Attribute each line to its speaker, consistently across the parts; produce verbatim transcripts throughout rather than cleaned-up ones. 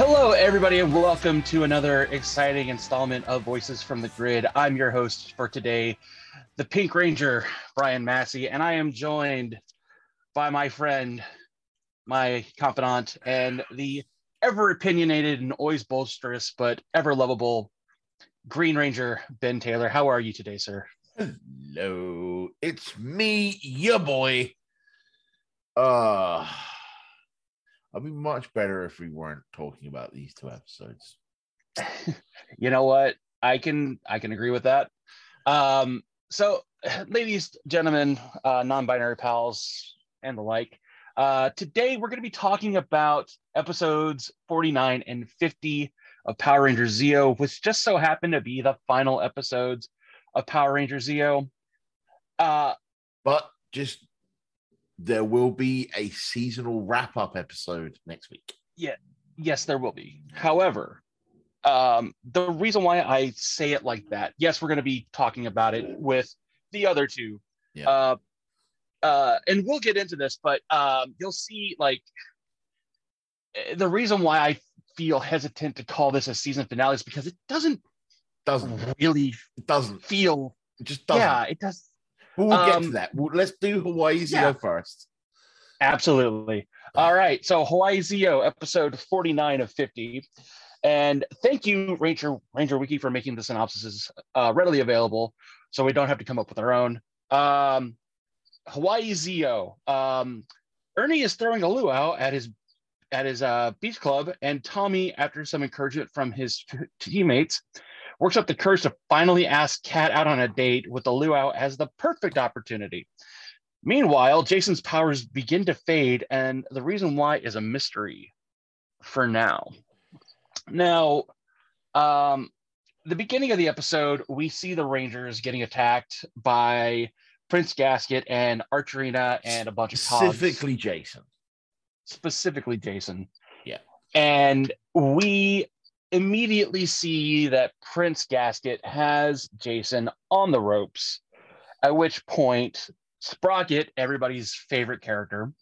Speaker 1: Hello, everybody, and welcome to another exciting installment of Voices from the Grid. I'm your host for today, the Pink Ranger, Brian Massey, and I am joined by my friend, my confidant, and the ever opinionated and always boisterous but ever lovable Green Ranger, Ben Taylor. How are you today, sir?
Speaker 2: Hello, it's me, your boy. Uh, I'd be much better if we weren't talking about these two episodes.
Speaker 1: You know what? I can I can agree with that. Um, so, ladies, gentlemen, uh, non-binary pals, and the like, uh, today we're going to be talking about episodes forty-nine and fifty of Power Rangers Zeo, which just so happened to be the final episodes of Power Rangers Zeo. Uh,
Speaker 2: but just there will be a seasonal wrap-up episode next week.
Speaker 1: Yeah, yes, there will be. However, um, the reason why I say it like that, yes, we're going to be talking about it with the other two.
Speaker 2: Yeah.
Speaker 1: Uh, uh, and we'll get into this, but um, you'll see, like, the reason why I feel hesitant to call this a season finale is because it doesn't
Speaker 2: doesn't
Speaker 1: really
Speaker 2: it doesn't
Speaker 1: feel.
Speaker 2: It just doesn't.
Speaker 1: Yeah, it does.
Speaker 2: But we'll get
Speaker 1: Um,
Speaker 2: to that. Well, let's do Hawaii Zeo
Speaker 1: yeah.
Speaker 2: first.
Speaker 1: Absolutely. All right. So Hawaii Zeo, episode forty-nine of fifty. And thank you, Ranger Ranger Wiki, for making the synopsis uh, readily available, so we don't have to come up with our own. Um, Hawaii Zeo. Um, Ernie is throwing a luau at his at his uh, beach club, and Tommy, after some encouragement from his t- teammates, works up the courage to finally ask Kat out on a date with the luau as the perfect opportunity. Meanwhile, Jason's powers begin to fade, and the reason why is a mystery for now. Now, um, the beginning of the episode, we see the Rangers getting attacked by Prince Gasket and Archerina and a bunch of cogs.
Speaker 2: Specifically Jason.
Speaker 1: Specifically Jason.
Speaker 2: Yeah.
Speaker 1: And we immediately see that Prince Gasket has Jason on the ropes, at which point Sprocket, everybody's favorite character,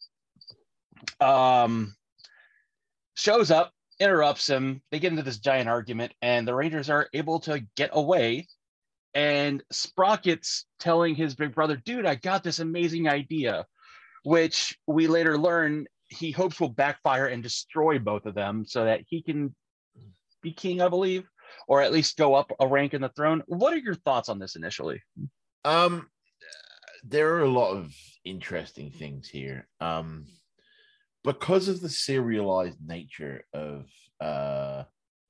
Speaker 1: um, shows up, interrupts him. They get into this giant argument, and the Rangers are able to get away. And Sprocket's telling his big brother, dude, I got this amazing idea, which we later learn he hopes will backfire and destroy both of them so that he can be king, I believe, or at least go up a rank in the throne. What are your thoughts on this initially?
Speaker 2: Um, there are a lot of interesting things here. Um, because of the serialized nature of uh,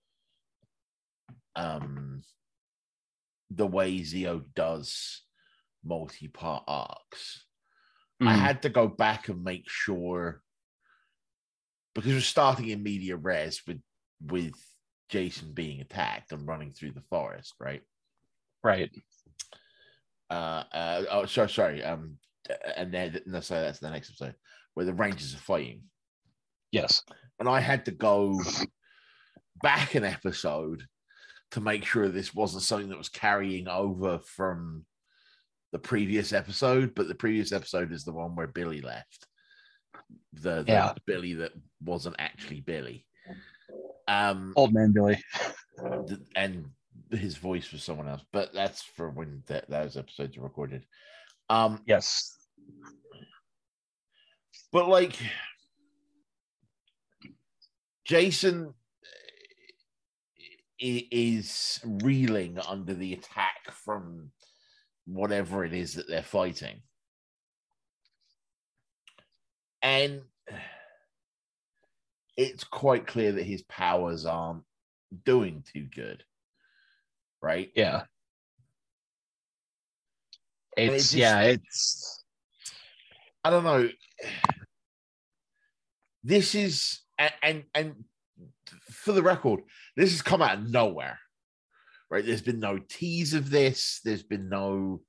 Speaker 2: um, the way Zeo does multi-part arcs, mm. I had to go back and make sure, because we're starting in media res with with Jason being attacked and running through the forest, right?
Speaker 1: Right.
Speaker 2: Uh, uh oh, sorry, sorry. Um, and then no, sorry, that's the next episode where the Rangers are fighting.
Speaker 1: Yes.
Speaker 2: And I had to go back an episode to make sure this wasn't something that was carrying over from the previous episode, but the previous episode is the one where Billy left. The, the
Speaker 1: yeah.
Speaker 2: Billy that wasn't actually Billy. Um,
Speaker 1: Old man Billy.
Speaker 2: And his voice was someone else, but that's for when th- those episodes are recorded. Um,
Speaker 1: yes.
Speaker 2: But like Jason is reeling under the attack from whatever it is that they're fighting. And it's quite clear that his powers aren't doing too good. Right?
Speaker 1: Yeah. It's, it's just, yeah, it's
Speaker 2: I don't know. This is and, and and for the record, this has come out of nowhere. Right? There's been no tease of this, there's been no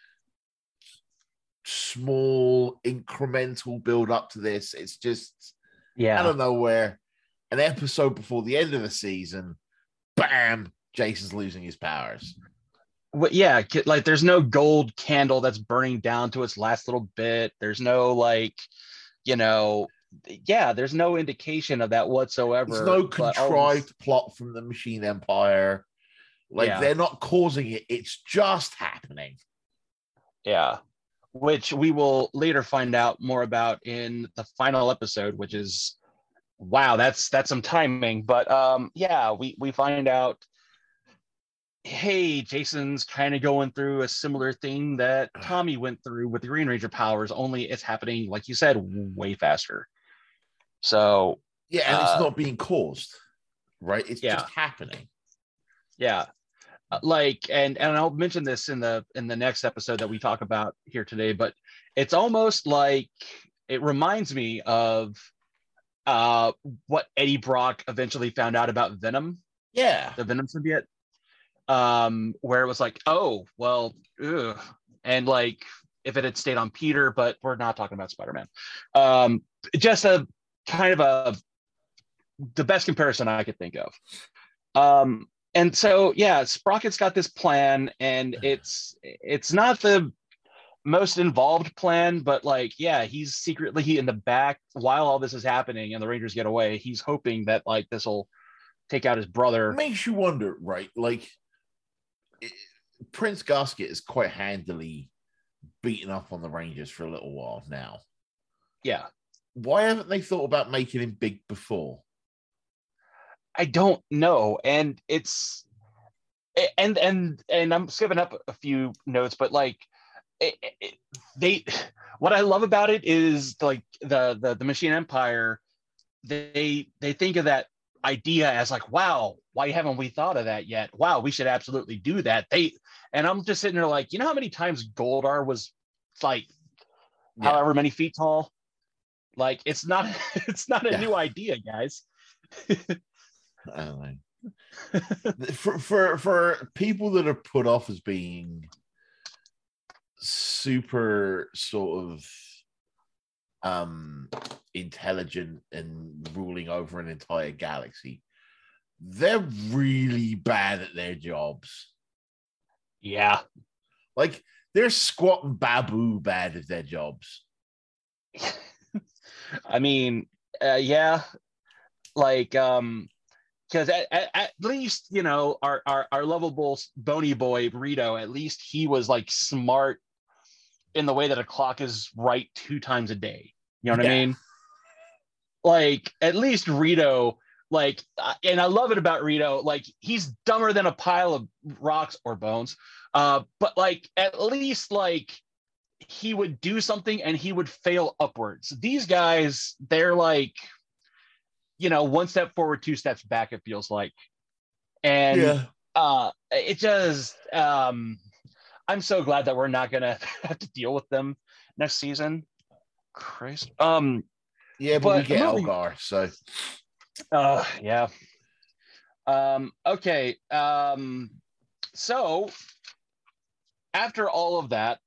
Speaker 2: small incremental build up to this. It's just
Speaker 1: yeah,
Speaker 2: out of nowhere. An episode before the end of the season, bam, Jason's losing his powers.
Speaker 1: Well, yeah, like there's no gold candle that's burning down to its last little bit. There's no like, you know, yeah, there's no indication of that whatsoever.
Speaker 2: It's no
Speaker 1: but all this-
Speaker 2: contrived plot from the Machine Empire. Like
Speaker 1: Yeah.
Speaker 2: they're not causing it; it's just happening.
Speaker 1: Yeah, which we will later find out more about in the final episode, which is wow, that's that's some timing. But um, yeah, we we find out, hey, Jason's kind of going through a similar thing that Tommy went through with the Green Ranger powers, only it's happening, like you said, way faster. So
Speaker 2: Yeah, and
Speaker 1: uh,
Speaker 2: it's not being caused, right? It's
Speaker 1: yeah.
Speaker 2: just happening.
Speaker 1: Yeah. Uh, like and and I'll mention this in the in the next episode that we talk about here today, but it's almost like it reminds me of uh what Eddie Brock eventually found out about Venom,
Speaker 2: Yeah.
Speaker 1: the Venom symbiote, um where it was like, oh well, ugh. And like if it had stayed on Peter, but we're not talking about Spider-Man. Um just a kind of a the best comparison I could think of. Um And so, yeah, Sprocket's got this plan, and it's it's not the most involved plan, but like, yeah, he's secretly in the back while all this is happening and the Rangers get away. He's hoping that like this will take out his brother.
Speaker 2: It makes you wonder, right? Like it, Prince Gasket is quite handily beaten up on the Rangers for a little while now.
Speaker 1: Yeah.
Speaker 2: Why haven't they thought about making him big before?
Speaker 1: I don't know. And it's and and and I'm skipping up a few notes, but like it, it, they what I love about it is like the the the Machine Empire, they they think of that idea as like, wow, why haven't we thought of that yet? Wow, we should absolutely do that. They and I'm just sitting there like, you know how many times Goldar was like yeah. however many feet tall? Like it's not it's not a yeah. new idea, guys.
Speaker 2: I don't know. for, for for people that are put off as being super sort of um intelligent and ruling over an entire galaxy, they're really bad at their jobs.
Speaker 1: Yeah.
Speaker 2: Like they're Squat and Babu bad at their jobs.
Speaker 1: I mean, uh, yeah. Like um because at, at, at least, you know, our, our our lovable bony boy Rito, at least he was like smart in the way that a clock is right two times a day. You know what yeah. I mean? Like at least Rito, like, and I love it about Rito, like he's dumber than a pile of rocks or bones. Uh, but like at least like he would do something and he would fail upwards. These guys, they're like, you know, one step forward, two steps back, it feels like. And yeah. uh, it just, um, I'm so glad that we're not going to have to deal with them next season. Christ. Um,
Speaker 2: yeah, but, but we get moving... Elgar, so.
Speaker 1: Uh, yeah. Um, okay. Um, so after all of that,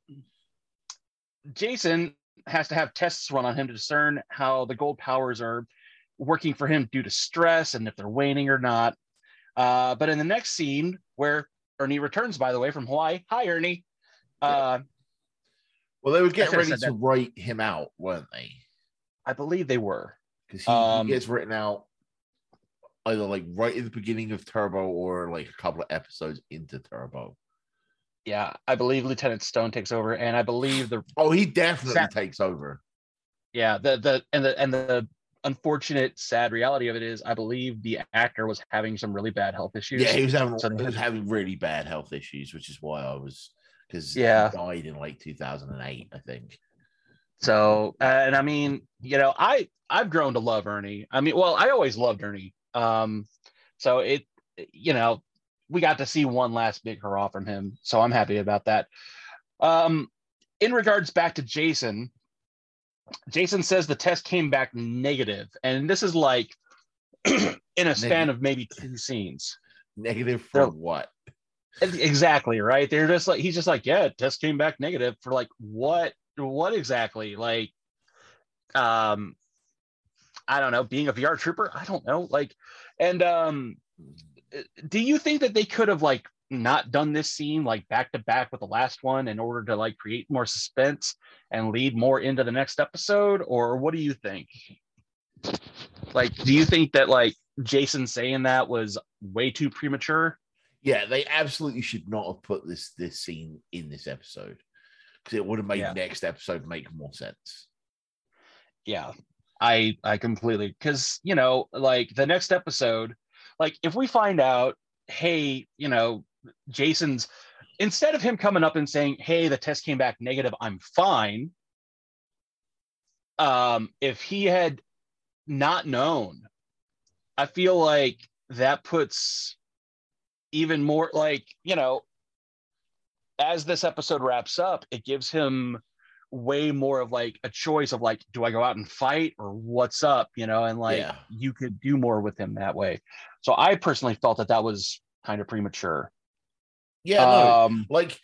Speaker 1: Jason has to have tests run on him to discern how the gold powers are working for him due to stress and if they're waning or not. Uh, but in the next scene where Ernie returns, by the way, from Hawaii. Hi, Ernie. Uh,
Speaker 2: well, they were getting ready to that. write him out, weren't they?
Speaker 1: I believe they were.
Speaker 2: Because he, um, he gets written out either like right in the beginning of Turbo or like a couple of episodes into Turbo.
Speaker 1: Yeah, I believe Lieutenant Stone takes over, and I believe the
Speaker 2: oh, he definitely sad, takes over.
Speaker 1: Yeah, the the and the and the unfortunate, sad reality of it is, I believe the actor was having some really bad health issues.
Speaker 2: Yeah, he was having so he was having really bad health issues, which is why I was because
Speaker 1: yeah,
Speaker 2: he died in like two thousand eight, I think.
Speaker 1: So, uh, and I mean, you know, I I've grown to love Ernie. I mean, well, I always loved Ernie. Um, so it, you know, we got to see one last big hurrah from him, so I'm happy about that. Um, in regards back to Jason, Jason says the test came back negative, and this is like in a span negative. of maybe two scenes.
Speaker 2: Negative for so, what?
Speaker 1: Exactly, right? They're just like, he's just like, yeah, test came back negative for like what? What exactly? Like, um, I don't know, being a V R trooper? I don't know. Like, and um, do you think that they could have like not done this scene like back to back with the last one in order to like create more suspense and lead more into the next episode, or what do you think? Like, do you think that like Jason saying that was way too premature?
Speaker 2: Yeah, they absolutely should not have put this this scene in this episode because it would have made
Speaker 1: Yeah.
Speaker 2: next episode make more sense.
Speaker 1: Yeah, I I completely, because you know, like the next episode, like if we find out, hey, you know, Jason's, instead of him coming up and saying, hey, the test came back negative, I'm fine. Um, if he had not known, I feel like that puts even more, like, you know, as this episode wraps up, it gives him way more of like a choice of like, do I go out and fight or what's up, you know, and like
Speaker 2: Yeah.
Speaker 1: you could do more with him that way. So I personally felt that that was kind of premature.
Speaker 2: Yeah, no,
Speaker 1: Um,
Speaker 2: like,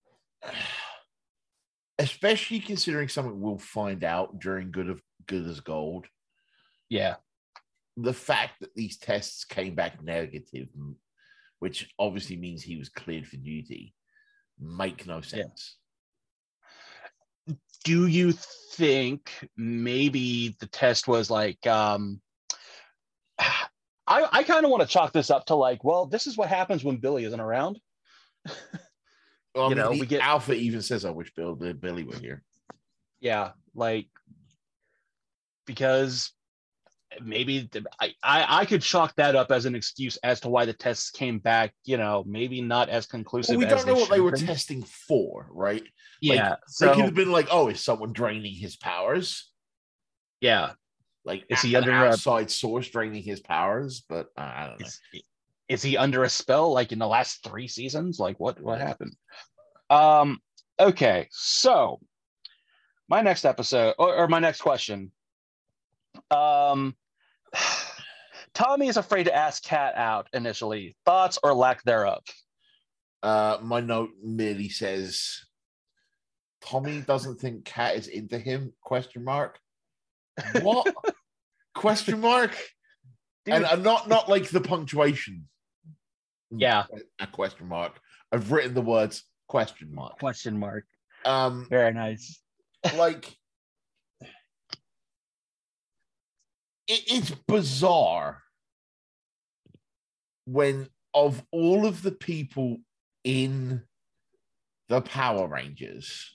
Speaker 2: especially considering something we'll find out during Good of Good as Gold.
Speaker 1: yeah,
Speaker 2: The fact that these tests came back negative, which obviously means he was cleared for duty, make no sense.
Speaker 1: Yeah. Do you think maybe the test was like, um, I, I kind of want to chalk this up to like, well, this is what happens when Billy isn't around.
Speaker 2: Well, I
Speaker 1: you
Speaker 2: mean,
Speaker 1: know,
Speaker 2: the
Speaker 1: we get
Speaker 2: Alpha even says, "I wish Bill, Billy were here."
Speaker 1: Yeah, like because maybe I, I I could chalk that up as an excuse as to why the tests came back, you know, maybe not as conclusive
Speaker 2: Well, we
Speaker 1: as
Speaker 2: don't know
Speaker 1: they
Speaker 2: what
Speaker 1: should
Speaker 2: they
Speaker 1: have
Speaker 2: were
Speaker 1: been.
Speaker 2: testing for, right?
Speaker 1: Yeah,
Speaker 2: Like,
Speaker 1: so
Speaker 2: they could have been like, "Oh, is someone draining his powers?"
Speaker 1: yeah,
Speaker 2: Like
Speaker 1: is he
Speaker 2: an
Speaker 1: under a
Speaker 2: outside source draining his powers, but uh, I don't know.
Speaker 1: is, is he under a spell like in the last three seasons? Like what what
Speaker 2: Yeah.
Speaker 1: happened? Um, okay, so my next episode or, or my next question. Um Tommy is afraid to ask Kat out initially. Thoughts or lack thereof?
Speaker 2: Uh, my note merely says, "Tommy doesn't think Kat is into him?" Question mark. What? Question mark.
Speaker 1: Dude,
Speaker 2: And I'm not not like the punctuation.
Speaker 1: Yeah.
Speaker 2: A question mark. I've written the words question mark.
Speaker 1: Question mark.
Speaker 2: Um,
Speaker 1: Very nice.
Speaker 2: like it, it's bizarre when of all of the people in the Power Rangers,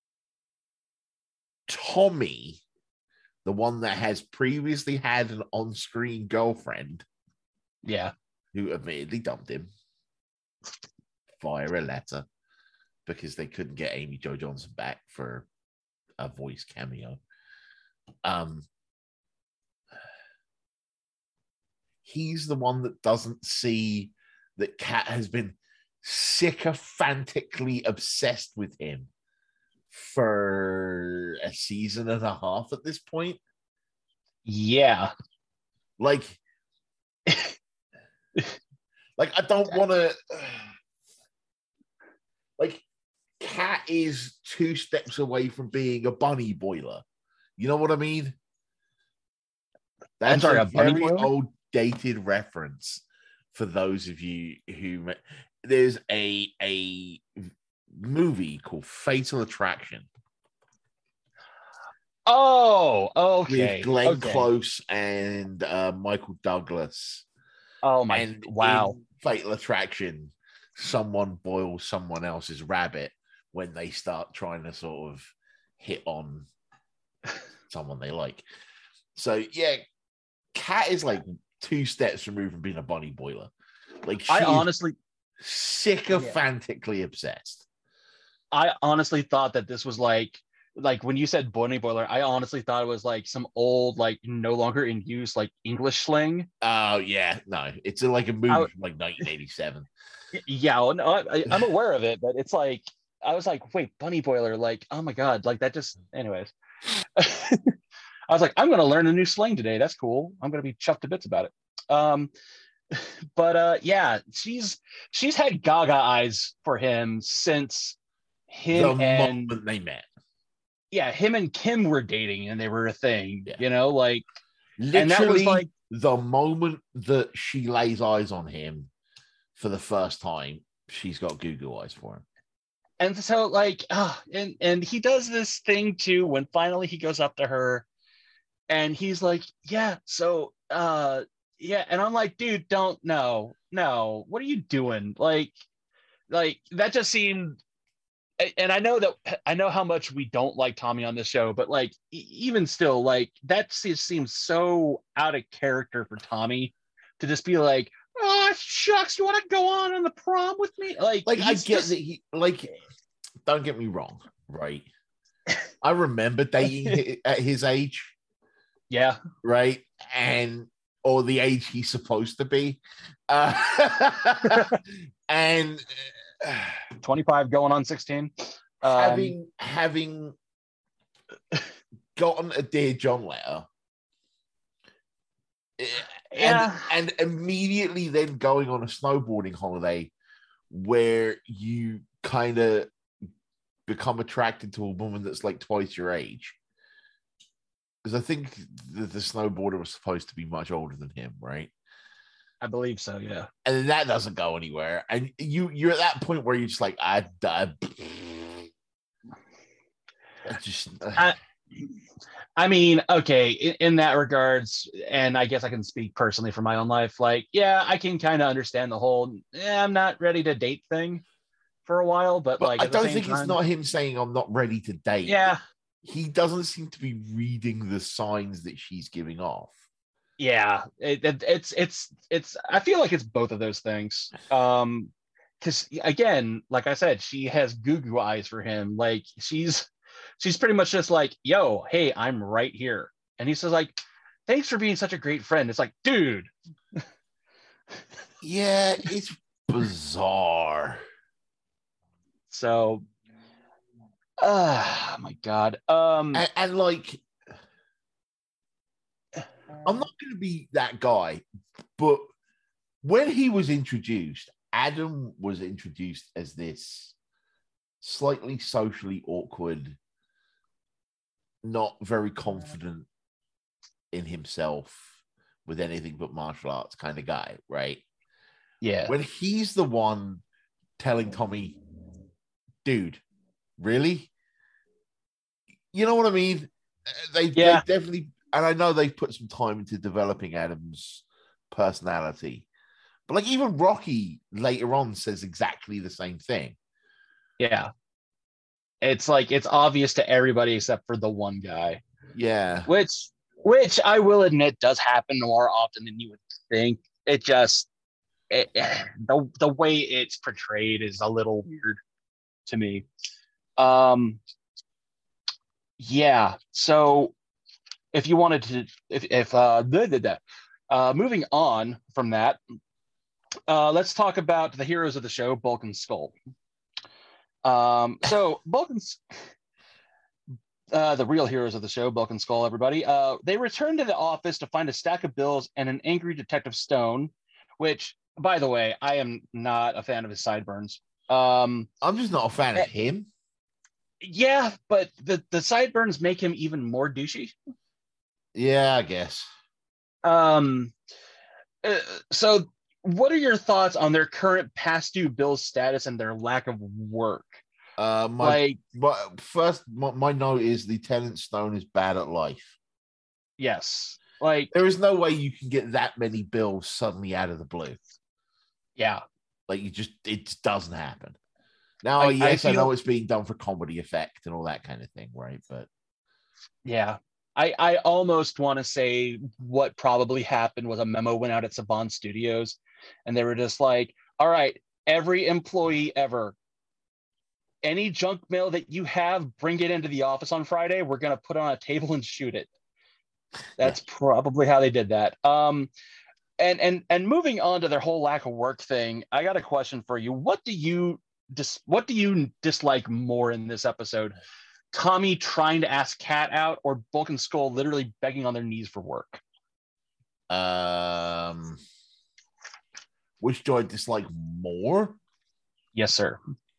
Speaker 2: Tommy, the one that has previously had an on-screen girlfriend,
Speaker 1: Yeah.
Speaker 2: who admittedly dumped him via a letter because they couldn't get Amy Jo Johnson back for a voice cameo. Um, he's the one that doesn't see that Kat has been sycophantically obsessed with him for a season and a half at this point.
Speaker 1: Yeah.
Speaker 2: Like, like I don't want to. Like, Kat is two steps away from being a bunny boiler. You know what I mean? That's
Speaker 1: I'm sorry,
Speaker 2: a,
Speaker 1: a bunny
Speaker 2: very
Speaker 1: boiler?
Speaker 2: old dated reference for those of you who. There's a a movie called Fatal Attraction.
Speaker 1: Oh, okay.
Speaker 2: With Glenn
Speaker 1: okay.
Speaker 2: Close and uh, Michael Douglas.
Speaker 1: Oh my
Speaker 2: and
Speaker 1: wow.
Speaker 2: In Fatal Attraction, someone boils someone else's rabbit when they start trying to sort of hit on someone they like. So yeah, Kat is like two steps removed from being a bunny boiler. Like she
Speaker 1: I honestly
Speaker 2: sycophantically yeah. obsessed.
Speaker 1: I honestly thought that this was like like when you said bunny boiler, I honestly thought it was like some old, like no longer in use, like English slang.
Speaker 2: Oh yeah, no, it's a, like a movie I, from like nineteen eighty-seven.
Speaker 1: Yeah, well, no, I, I'm aware of it, but it's like I was like, wait, bunny boiler, like oh my god, like that just. Anyways, I was like, I'm gonna learn a new slang today. That's cool. I'm gonna be chuffed to bits about it. Um, but uh, yeah, she's she's had Gaga eyes for him since him
Speaker 2: the
Speaker 1: and
Speaker 2: moment they met.
Speaker 1: Yeah, him and Kim were dating and they were a thing, yeah. you know, like
Speaker 2: literally
Speaker 1: and that was like
Speaker 2: the moment that she lays eyes on him for the first time, she's got Google eyes for him.
Speaker 1: And so like, uh, and and he does this thing too when finally he goes up to her and he's like, yeah, so uh yeah, and I'm like, dude, don't no, no, what are you doing? Like, like that just seemed, and I know that I know how much we don't like Tommy on this show, but like e- even still, like that just seems so out of character for Tommy to just be like, oh shucks, you want to go on on the prom with me? Like
Speaker 2: Like, I
Speaker 1: he's
Speaker 2: get
Speaker 1: just
Speaker 2: that he, like, don't get me wrong, right? I remember dating at his age,
Speaker 1: yeah,
Speaker 2: right? And or the age he's supposed to be. Uh, and uh,
Speaker 1: twenty-five going on sixteen.
Speaker 2: having
Speaker 1: Um,
Speaker 2: having gotten a Dear John letter, eh, and
Speaker 1: yeah,
Speaker 2: and immediately then going on a snowboarding holiday where you kind of become attracted to a woman that's like twice your age. Because I think the, the snowboarder was supposed to be much older than him, right?
Speaker 1: I believe so. Yeah.
Speaker 2: And then that doesn't go anywhere. And you you're at that point where you're just like, I, I, I just. Uh,
Speaker 1: I, I mean, okay, in, in that regards, and I guess I can speak personally for my own life. Like, yeah, I can kind of understand the whole eh, I'm not ready to date thing for a while, but
Speaker 2: but
Speaker 1: like
Speaker 2: I
Speaker 1: at the
Speaker 2: don't
Speaker 1: same
Speaker 2: think it's
Speaker 1: time,
Speaker 2: not him saying I'm not ready to date.
Speaker 1: yeah,
Speaker 2: He doesn't seem to be reading the signs that she's giving off.
Speaker 1: yeah, it, it, it's it's it's. I feel like it's both of those things. Um, because again, like I said, she has goo goo eyes for him. Like she's she's pretty much just like, yo, hey, I'm right here, and he says like, thanks for being such a great friend. It's like, dude.
Speaker 2: Yeah, it's bizarre.
Speaker 1: So, uh, oh my God. Um,
Speaker 2: And, and like, I'm not going to be that guy, but when he was introduced, Adam was introduced as this slightly socially awkward, not very confident in himself with anything but martial arts kind of guy, right?
Speaker 1: yeah,
Speaker 2: When he's the one telling Tommy, dude, really? You know what I mean? They they
Speaker 1: yeah,
Speaker 2: definitely, and I know they've put some time into developing Adam's personality, but like even Rocky later on says exactly the same thing.
Speaker 1: yeah. It's like it's obvious to everybody except for the one guy,
Speaker 2: Yeah,
Speaker 1: which, which I will admit does happen more often than you would think. It just it, the the way it's portrayed is a little weird to me. Um, yeah. So if you wanted to, if if uh, blah, blah, blah. Uh, moving on from that, uh, let's talk about the heroes of the show, Bulk and Skull. Um, so Bulk and uh, the real heroes of the show, Bulk and Skull, everybody, uh, they return to the office to find a stack of bills and an angry Detective Stone, which, by the way, I am not a fan of his sideburns. Um,
Speaker 2: I'm just not a fan of
Speaker 1: eh,
Speaker 2: him.
Speaker 1: yeah, but the, the sideburns make him even more douchey.
Speaker 2: Yeah, I guess.
Speaker 1: Um, uh, so, what are your thoughts on their current past due bills status and their lack of work?
Speaker 2: Uh, my,
Speaker 1: Like,
Speaker 2: my first, my, my note is Lieutenant Stone is bad at life.
Speaker 1: yes, like,
Speaker 2: There is no way you can get that many bills suddenly out of the blue.
Speaker 1: yeah,
Speaker 2: Like you just, it just doesn't happen. Now,
Speaker 1: I, I
Speaker 2: yes, I
Speaker 1: feel,
Speaker 2: know it's being done for comedy effect and all that kind of thing, right? But
Speaker 1: yeah, I, I almost want to say what probably happened was a memo went out at Saban Studios, and they were just like, all right, every employee ever, any junk mail that you have, bring it into the office on Friday. We're going to put it on a table and shoot it.
Speaker 2: yeah,
Speaker 1: That's probably how they did that. Um, and and and moving on to their whole lack of work thing, I got a question for you. What do you dis- what do you dislike more in this episode? Tommy trying to ask Cat out, or Bulk and Skull literally begging on their knees for work?
Speaker 2: um, which do I dislike more?
Speaker 1: Yes, sir.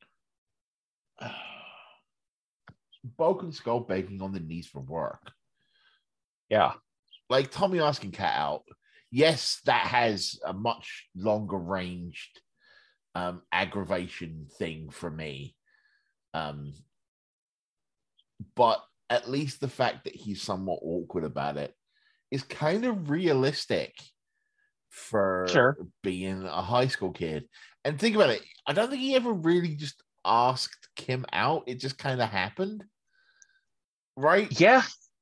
Speaker 2: Bulk and Skull begging on the knees for work.
Speaker 1: Yeah.
Speaker 2: Like Tommy asking Cat out. Yes, that has a much longer ranged um, aggravation thing for me. Um, but at least the fact that he's somewhat awkward about it is kind of realistic for
Speaker 1: Sure.
Speaker 2: being a high school kid. And think about it, I don't think he ever really just asked Kim out. It just kind of happened. Right?
Speaker 1: Yeah.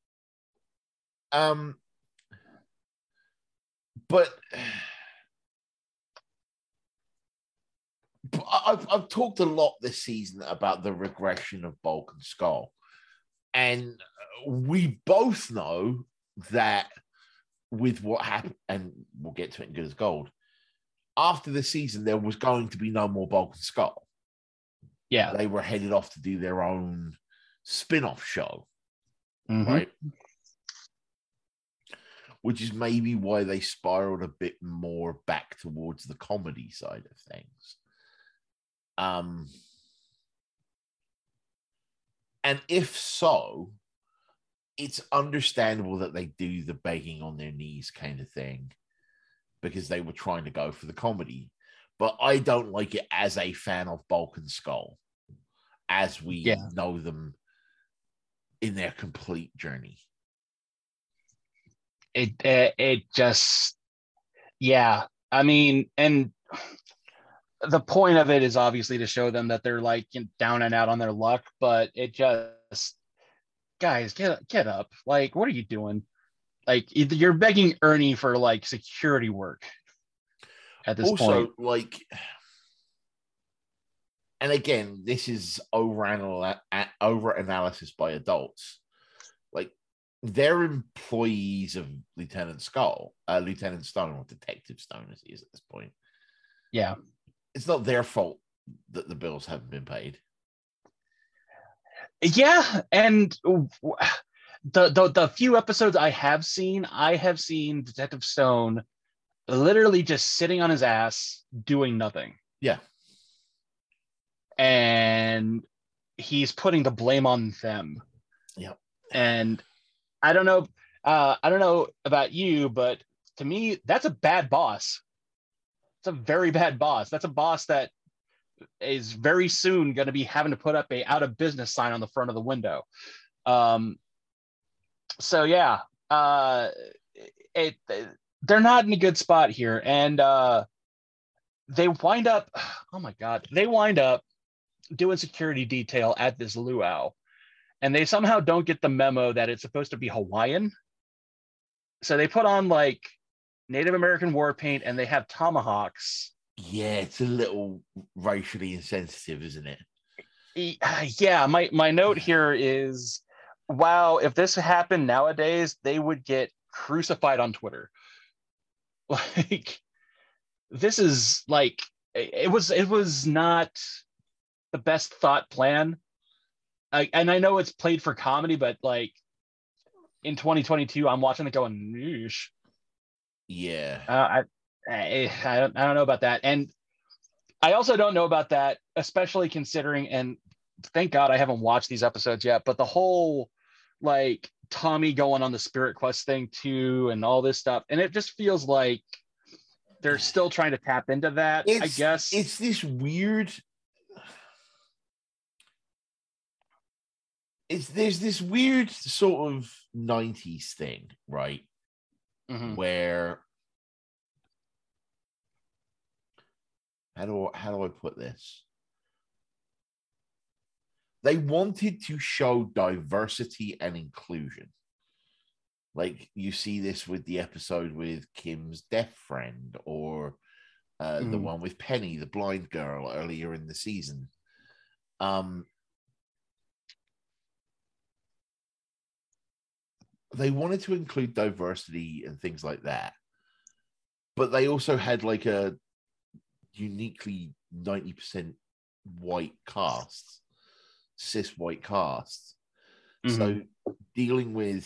Speaker 2: Um, but, but I've, I've talked a lot this season about the regression of Bulk and Skull. And we both know that with what happened, and we'll get to it in Good as Gold, after the season, there was going to be no more Bulk and Skull.
Speaker 1: Yeah.
Speaker 2: They were headed off to do their own spin-off show,
Speaker 1: mm-hmm.
Speaker 2: right? Which is maybe why they spiraled a bit more back towards the comedy side of things. Um, and if so, it's understandable that they do the begging on their knees kind of thing because they were trying to go for the comedy. But I don't like it as a fan of Bulk and Skull, as we
Speaker 1: yeah.
Speaker 2: know them in their complete journey.
Speaker 1: It, it, it just, yeah. I mean, and the point of it is obviously to show them that they're like down and out on their luck, but it just, guys, get get up. Like, what are you doing? Like, you're begging Ernie for like security work at this
Speaker 2: also,
Speaker 1: point.
Speaker 2: like, and again, this is over over analysis by adults. Like, they're employees of Lieutenant Skull, uh, Lieutenant Stone, or Detective Stone, as he is at this point.
Speaker 1: Yeah,
Speaker 2: it's not their fault that the bills haven't been paid.
Speaker 1: Yeah, and the, the the few episodes I have seen, I have seen Detective Stone literally just sitting on his ass doing nothing.
Speaker 2: Yeah.
Speaker 1: And he's putting the blame on them.
Speaker 2: Yeah.
Speaker 1: And I don't know, uh, I don't know about you, but to me, that's a bad boss. It's a very bad boss. That's a boss that is very soon going to be having to put up a out of business sign on the front of the window. Um, so yeah, uh, it, it they're not in a good spot here, and uh, they wind up. Oh my god, they wind up doing security detail at this luau, and they somehow don't get the memo that it's supposed to be Hawaiian. So they put on like Native American war paint, and they have tomahawks.
Speaker 2: Yeah, it's a little racially insensitive, isn't it?
Speaker 1: Yeah, my, my note here is, wow, if this happened nowadays, they would get crucified on Twitter. Like, this is like, it was it was not the best thought plan. I, and I know it's played for comedy, but like in twenty twenty-two, I'm watching it going, Noosh.
Speaker 2: Yeah.
Speaker 1: Uh, I, I, I don't, I don't know about that. And I also don't know about that, especially considering, and thank God I haven't watched these episodes yet, but the whole like Tommy going on the Spirit Quest thing too, and all this stuff. And it just feels like they're still trying to tap into that,
Speaker 2: it's,
Speaker 1: I guess.
Speaker 2: It's this weird, it's there's this weird sort of nineties thing, right? Mm-hmm. Where how do how do I put this? They wanted to show diversity and inclusion. Like you see this with the episode with Kim's deaf friend, or uh, mm. the one with Penny, the blind girl, earlier in the season. Um, they wanted to include diversity and things like that, but they also had like a uniquely ninety percent white cast, cis white cast. Mm-hmm. So dealing with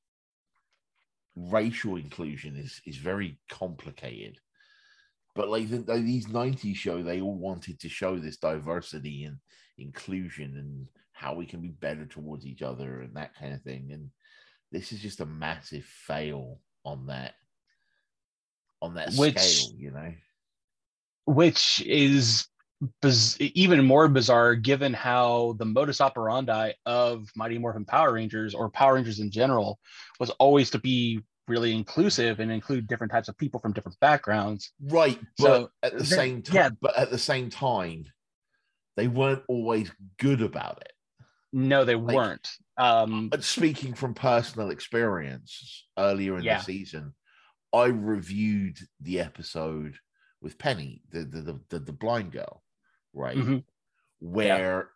Speaker 2: racial inclusion is is very complicated. But like the, these nineties show, they all wanted to show this diversity and inclusion and how we can be better towards each other and that kind of thing. And this is just a massive fail on that on that which, scale, you know.
Speaker 1: Which is biz- even more bizarre given how the modus operandi of Mighty Morphin Power Rangers or Power Rangers in general was always to be really inclusive and include different types of people from different backgrounds.
Speaker 2: Right, but
Speaker 1: So
Speaker 2: at the
Speaker 1: then,
Speaker 2: same time,
Speaker 1: yeah,
Speaker 2: but at the same time, they weren't always good about it.
Speaker 1: no, they
Speaker 2: Like,
Speaker 1: weren't. Um,
Speaker 2: speaking from personal experience, earlier in the
Speaker 1: yeah,
Speaker 2: season, I reviewed the episode with Penny, the the the, the, the blind girl, right?
Speaker 1: mhm, yeah,
Speaker 2: Where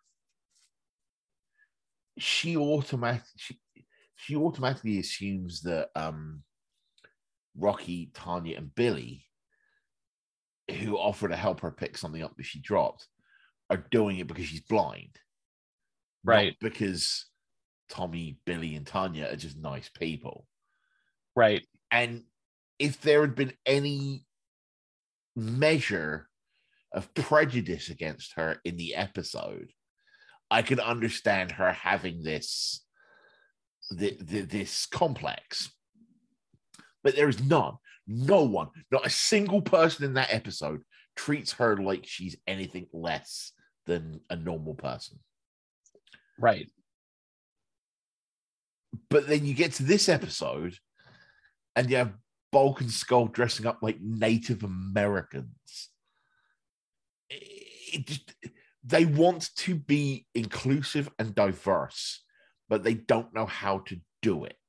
Speaker 2: she automatically she, she automatically assumes that um Rocky, Tanya, and Billy, who offer to help her pick something up that she dropped, are doing it because she's blind, not
Speaker 1: right,
Speaker 2: because Tommy, Billy, and Tanya are just nice people.
Speaker 1: right.
Speaker 2: And if there had been any measure of prejudice against her in the episode, I could understand her having this the, the, this complex. But there is none. No one, not a single person in that episode treats her like she's anything less than a normal person.
Speaker 1: Right.
Speaker 2: But then you get to this episode and you have Bulk and Skull dressing up like Native Americans. It just, they want to be inclusive and diverse, but they don't know how to do it.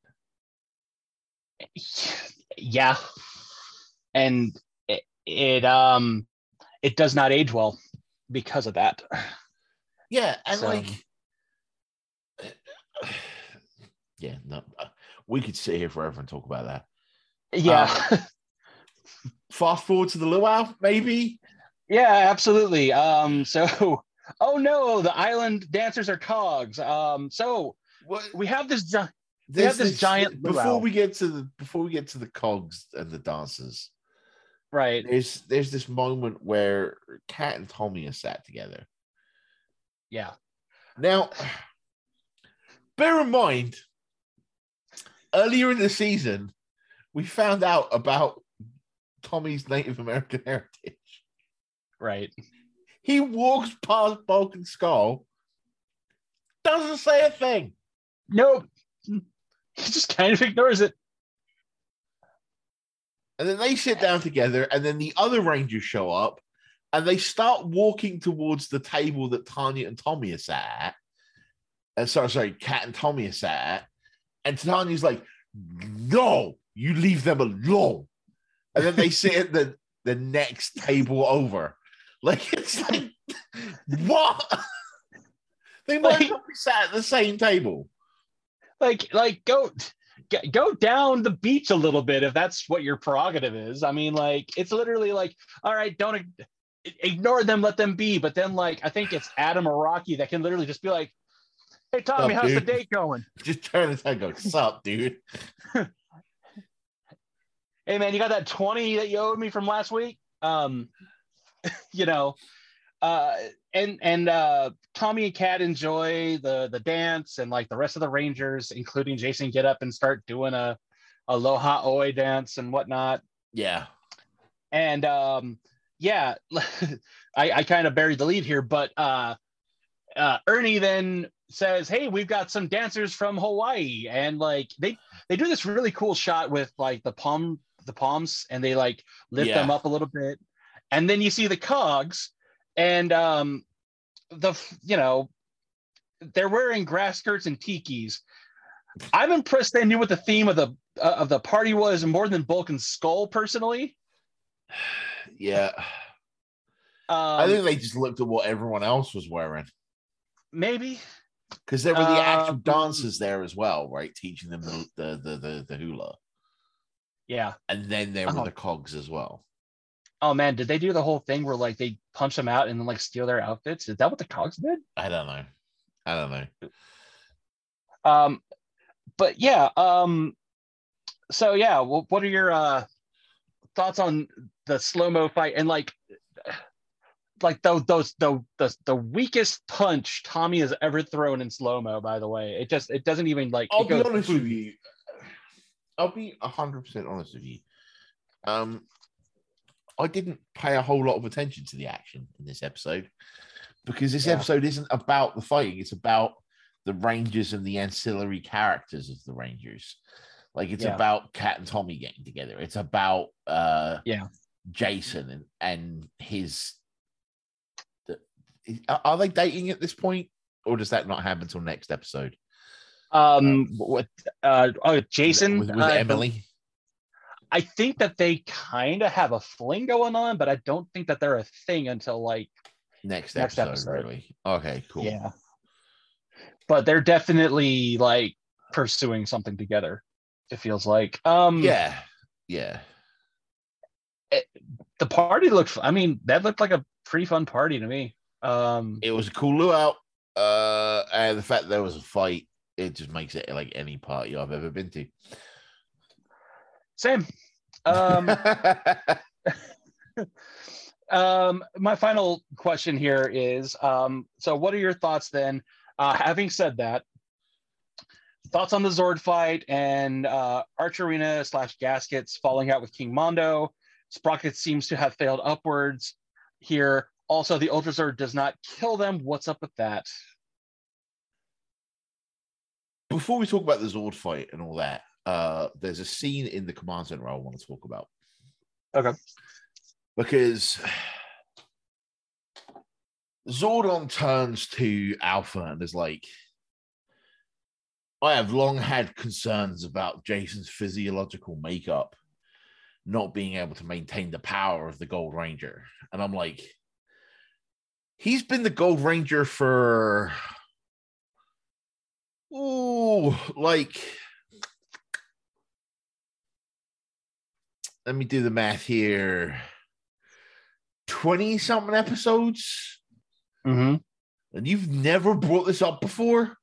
Speaker 1: Yeah. And it, it um it does not age well because of that.
Speaker 2: Yeah, and
Speaker 1: So,
Speaker 2: like yeah, no, we could sit here forever and talk about that.
Speaker 1: yeah.
Speaker 2: Um, fast forward to the luau, maybe.
Speaker 1: Yeah, absolutely. Um, so, oh no, the island dancers are cogs. Um, so
Speaker 2: What?
Speaker 1: we have this gi- we
Speaker 2: There's
Speaker 1: have this
Speaker 2: this
Speaker 1: giant
Speaker 2: before
Speaker 1: luau,
Speaker 2: we get to the before we get to the cogs and the dancers.
Speaker 1: right?
Speaker 2: There's there's this moment where Kat and Tommy are sat together.
Speaker 1: Yeah,
Speaker 2: Now, bear in mind, earlier in the season, we found out about Tommy's Native American heritage.
Speaker 1: right.
Speaker 2: He walks past Bulk and Skull, doesn't say a thing.
Speaker 1: Nope. He just kind of ignores it.
Speaker 2: And then they sit down together, and then the other Rangers show up, and they start walking towards the table that Tanya and Tommy are sat at. Uh, sorry, sorry, Kat and Tommy are sat at. And Tanya's like, no, you leave them alone. And then they sit at the, the next table over. Like, it's like, what? They might
Speaker 1: Like,
Speaker 2: not be sat at the same table.
Speaker 1: like, like, go, go down the beach a little bit if that's what your prerogative is. I mean, like, it's literally like, all right, don't ignore them, let them be. But then, like, I think it's Adam or Rocky that can literally just be like, hey, Tommy,
Speaker 2: Sup,
Speaker 1: how's the
Speaker 2: dude?
Speaker 1: date going?
Speaker 2: Just turn his head and go, sup, dude?
Speaker 1: Hey, man, you got that twenty that you owed me from last week? Um, you know, uh, and and uh, Tommy and Kat enjoy the the dance, and like the rest of the Rangers, including Jason, get up and start doing a Aloha Oe dance and whatnot.
Speaker 2: Yeah.
Speaker 1: And um, yeah, I, I kind of buried the lead here, but uh, uh, Ernie then says, "Hey, we've got some dancers from Hawaii," and like they they do this really cool shot with like the palm the palms, and they like lift
Speaker 2: Yeah.
Speaker 1: them up a little bit, and then you see the cogs, and um, the you know they're wearing grass skirts and tikis. I'm impressed they knew what the theme of the uh, of the party was more than Bulk and Skull personally.
Speaker 2: Yeah.
Speaker 1: Um,
Speaker 2: I think they just looked at what everyone else was wearing.
Speaker 1: Maybe.
Speaker 2: Because there were the actual
Speaker 1: Um,
Speaker 2: dancers there as well, right? Teaching them the the the, the, the hula.
Speaker 1: Yeah.
Speaker 2: And then there were
Speaker 1: Oh.
Speaker 2: the cogs as well.
Speaker 1: Oh man, did they do the whole thing where like they punch them out and then like steal their outfits? Is that what the cogs did?
Speaker 2: I don't know. I don't know.
Speaker 1: Um, but yeah. Um, so yeah, well, what are your uh thoughts on the slow mo fight and like like those those the, the the weakest punch Tommy has ever thrown in slow mo? By the way, it just it doesn't even like.
Speaker 2: I'll
Speaker 1: it
Speaker 2: be
Speaker 1: goes,
Speaker 2: honest
Speaker 1: boom.
Speaker 2: with you. I'll be a hundred percent honest with you. Um, I didn't pay a whole lot of attention to the action in this episode because this
Speaker 1: Yeah.
Speaker 2: episode isn't about the fighting. It's about the Rangers and the ancillary characters of the Rangers. Like it's
Speaker 1: Yeah.
Speaker 2: about Kat and Tommy getting together. It's about uh,
Speaker 1: Yeah.
Speaker 2: Jason and, and his. The, are they dating at this point, or does that not happen until next episode?
Speaker 1: Um, with uh, oh, Jason
Speaker 2: with, with
Speaker 1: uh,
Speaker 2: Emily.
Speaker 1: I think that they kind of have a fling going on, but I don't think that they're a thing until like
Speaker 2: next,
Speaker 1: next
Speaker 2: episode,
Speaker 1: episode.
Speaker 2: Really? Okay, cool.
Speaker 1: Yeah, but they're definitely like pursuing something together. It feels like. Um,
Speaker 2: yeah, yeah.
Speaker 1: It, the party looked. I mean, that looked like a pretty fun party to me. Um,
Speaker 2: it was a cool luau. Uh, and the fact there was a fight, it just makes it like any party I've ever been to.
Speaker 1: Same. Um, um, my final question here is: um, so, what are your thoughts then? Uh, having said that, thoughts on the Zord fight and uh, Archerina slash Gaskets falling out with King Mondo. Sprocket seems to have failed upwards here. Also, the Ultra Zord does not kill them. What's up with that?
Speaker 2: Before we talk about the Zord fight and all that, uh, there's a scene in the command center I want to talk about.
Speaker 1: Okay.
Speaker 2: Because Zordon turns to Alpha and is like, I have long had concerns about Jason's physiological makeup not being able to maintain the power of the Gold Ranger. And I'm like, he's been the Gold Ranger for, ooh, like, let me do the math here. twenty something episodes.
Speaker 1: Mm-hmm.
Speaker 2: And you've never brought this up before?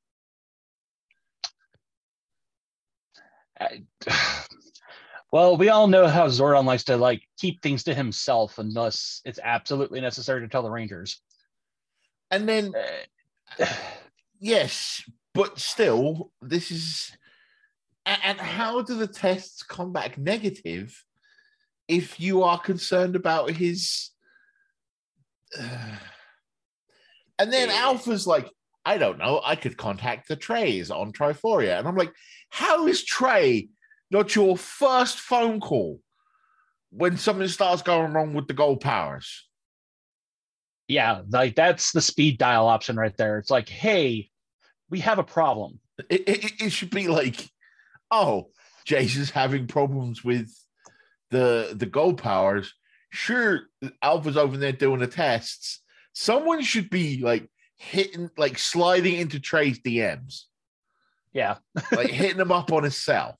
Speaker 1: I, well, we all know how Zordon likes to like keep things to himself unless it's absolutely necessary to tell the Rangers.
Speaker 2: And then, uh, yes, but still, this is. And how do the tests come back negative if you are concerned about his? Uh... And then Alpha's like, I don't know, I could contact the Treys on Triforia. And I'm like, how is Trey not your first phone call when something starts going wrong with the gold powers?
Speaker 1: Yeah, like that's the speed dial option right there. It's like, hey, we have a problem.
Speaker 2: It, it, it should be like, oh, Jason's having problems with the, the gold powers. Sure, Alpha's over there doing the tests. Someone should be like hitting, like sliding into Trey's D Ms.
Speaker 1: Yeah.
Speaker 2: Like hitting him up on his cell.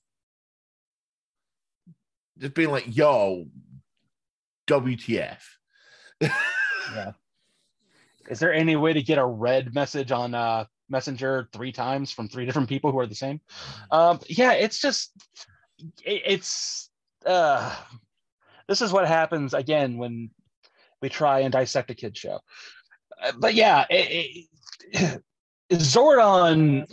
Speaker 2: Just being like, yo, W T F.
Speaker 1: Yeah. Is there any way to get a red message on uh, Messenger three times from three different people who are the same? Um, yeah, it's just, it, it's, uh, this is what happens again when we try and dissect a kid's show. Uh, but yeah, it, it, Zordon,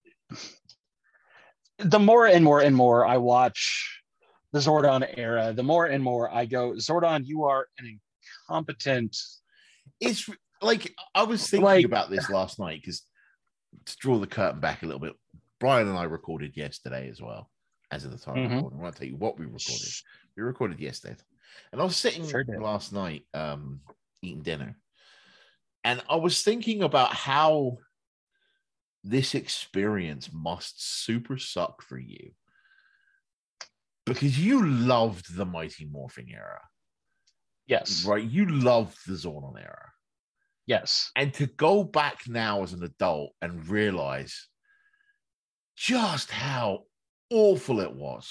Speaker 1: the more and more and more I watch the Zordon era, the more and more I go, Zordon, you are an incompetent.
Speaker 2: It's like, I was thinking like, about this last night because to draw the curtain back a little bit, Brian and I recorded yesterday as well, as of the time mm-hmm. recording. I want to tell you what we recorded. We recorded yesterday. And I was sitting sure last night um, eating dinner, and I was thinking about how this experience must super suck for you because you loved the Mighty Morphin era.
Speaker 1: Yes.
Speaker 2: Right? You loved the Zordon era.
Speaker 1: Yes.
Speaker 2: And to go back now as an adult and realize just how awful it was.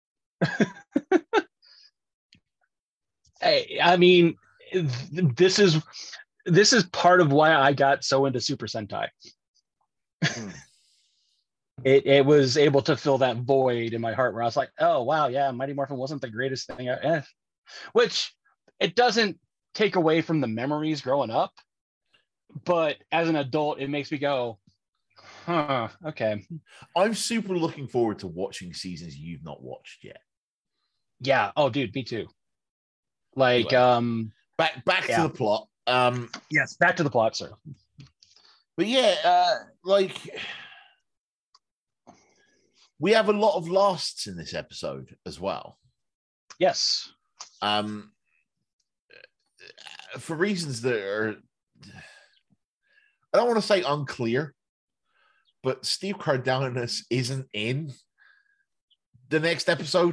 Speaker 1: I, I mean, this is this is part of why I got so into Super Sentai. Mm. It it was able to fill that void in my heart where I was like, oh wow, yeah, Mighty Morphin wasn't the greatest thing, I, eh. Which it doesn't take away from the memories growing up, but as an adult, it makes me go, huh, okay.
Speaker 2: I'm super looking forward to watching seasons you've not watched yet.
Speaker 1: Yeah. Oh, dude, me too. Like,
Speaker 2: anyway,
Speaker 1: um,
Speaker 2: back back
Speaker 1: yeah.
Speaker 2: to the plot. Um,
Speaker 1: yes, back to the plot, sir.
Speaker 2: But yeah, uh, like we have a lot of lasts in this episode as well.
Speaker 1: Yes.
Speaker 2: Um, for reasons that are, I don't want to say unclear, but Steve Cardenas isn't in the next episode.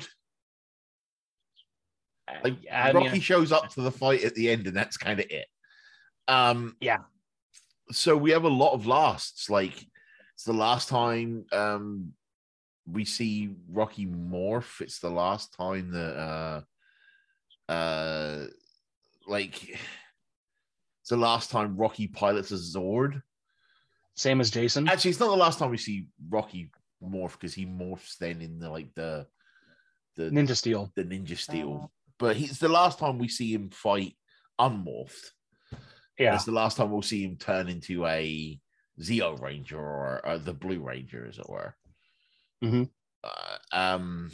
Speaker 2: Like
Speaker 1: I
Speaker 2: Rocky
Speaker 1: mean,
Speaker 2: shows up to the fight at the end, and that's kind of it. Um,
Speaker 1: yeah.
Speaker 2: So we have a lot of lasts. Like it's the last time um, we see Rocky morph. It's the last time that, uh, uh, like, it's the last time Rocky pilots a Zord.
Speaker 1: Same as Jason.
Speaker 2: Actually, it's not the last time we see Rocky morph because he morphs then in the like the the
Speaker 1: Ninja Steel.
Speaker 2: The Ninja Steel. But he's the last time we see him fight unmorphed.
Speaker 1: Yeah.
Speaker 2: It's the last time we'll see him turn into a Zeo Ranger or, or the Blue Ranger, as it were.
Speaker 1: Mm-hmm.
Speaker 2: Uh, um,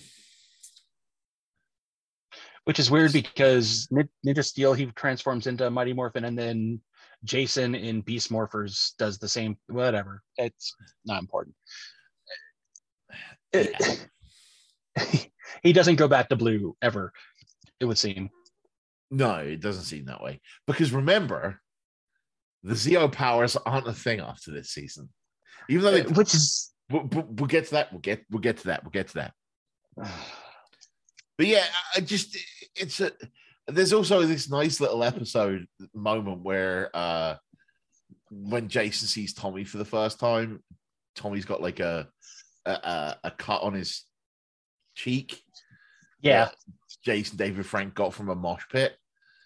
Speaker 1: Which is weird because Ninja Steel, he transforms into Mighty Morphin, and then Jason in Beast Morphers does the same. Whatever. It's not important.
Speaker 2: Yeah.
Speaker 1: He doesn't go back to blue ever, it would seem.
Speaker 2: No, it doesn't seem that way. Because remember, the Zeo powers aren't a thing after this season. Even though they,
Speaker 1: which is
Speaker 2: we'll, we'll get to that. We'll get we'll get to that. We'll get to that. But yeah, I just it's a. There's also this nice little episode moment where uh, when Jason sees Tommy for the first time, Tommy's got like a a, a cut on his cheek.
Speaker 1: Yeah,
Speaker 2: Jason David Frank got from a mosh pit.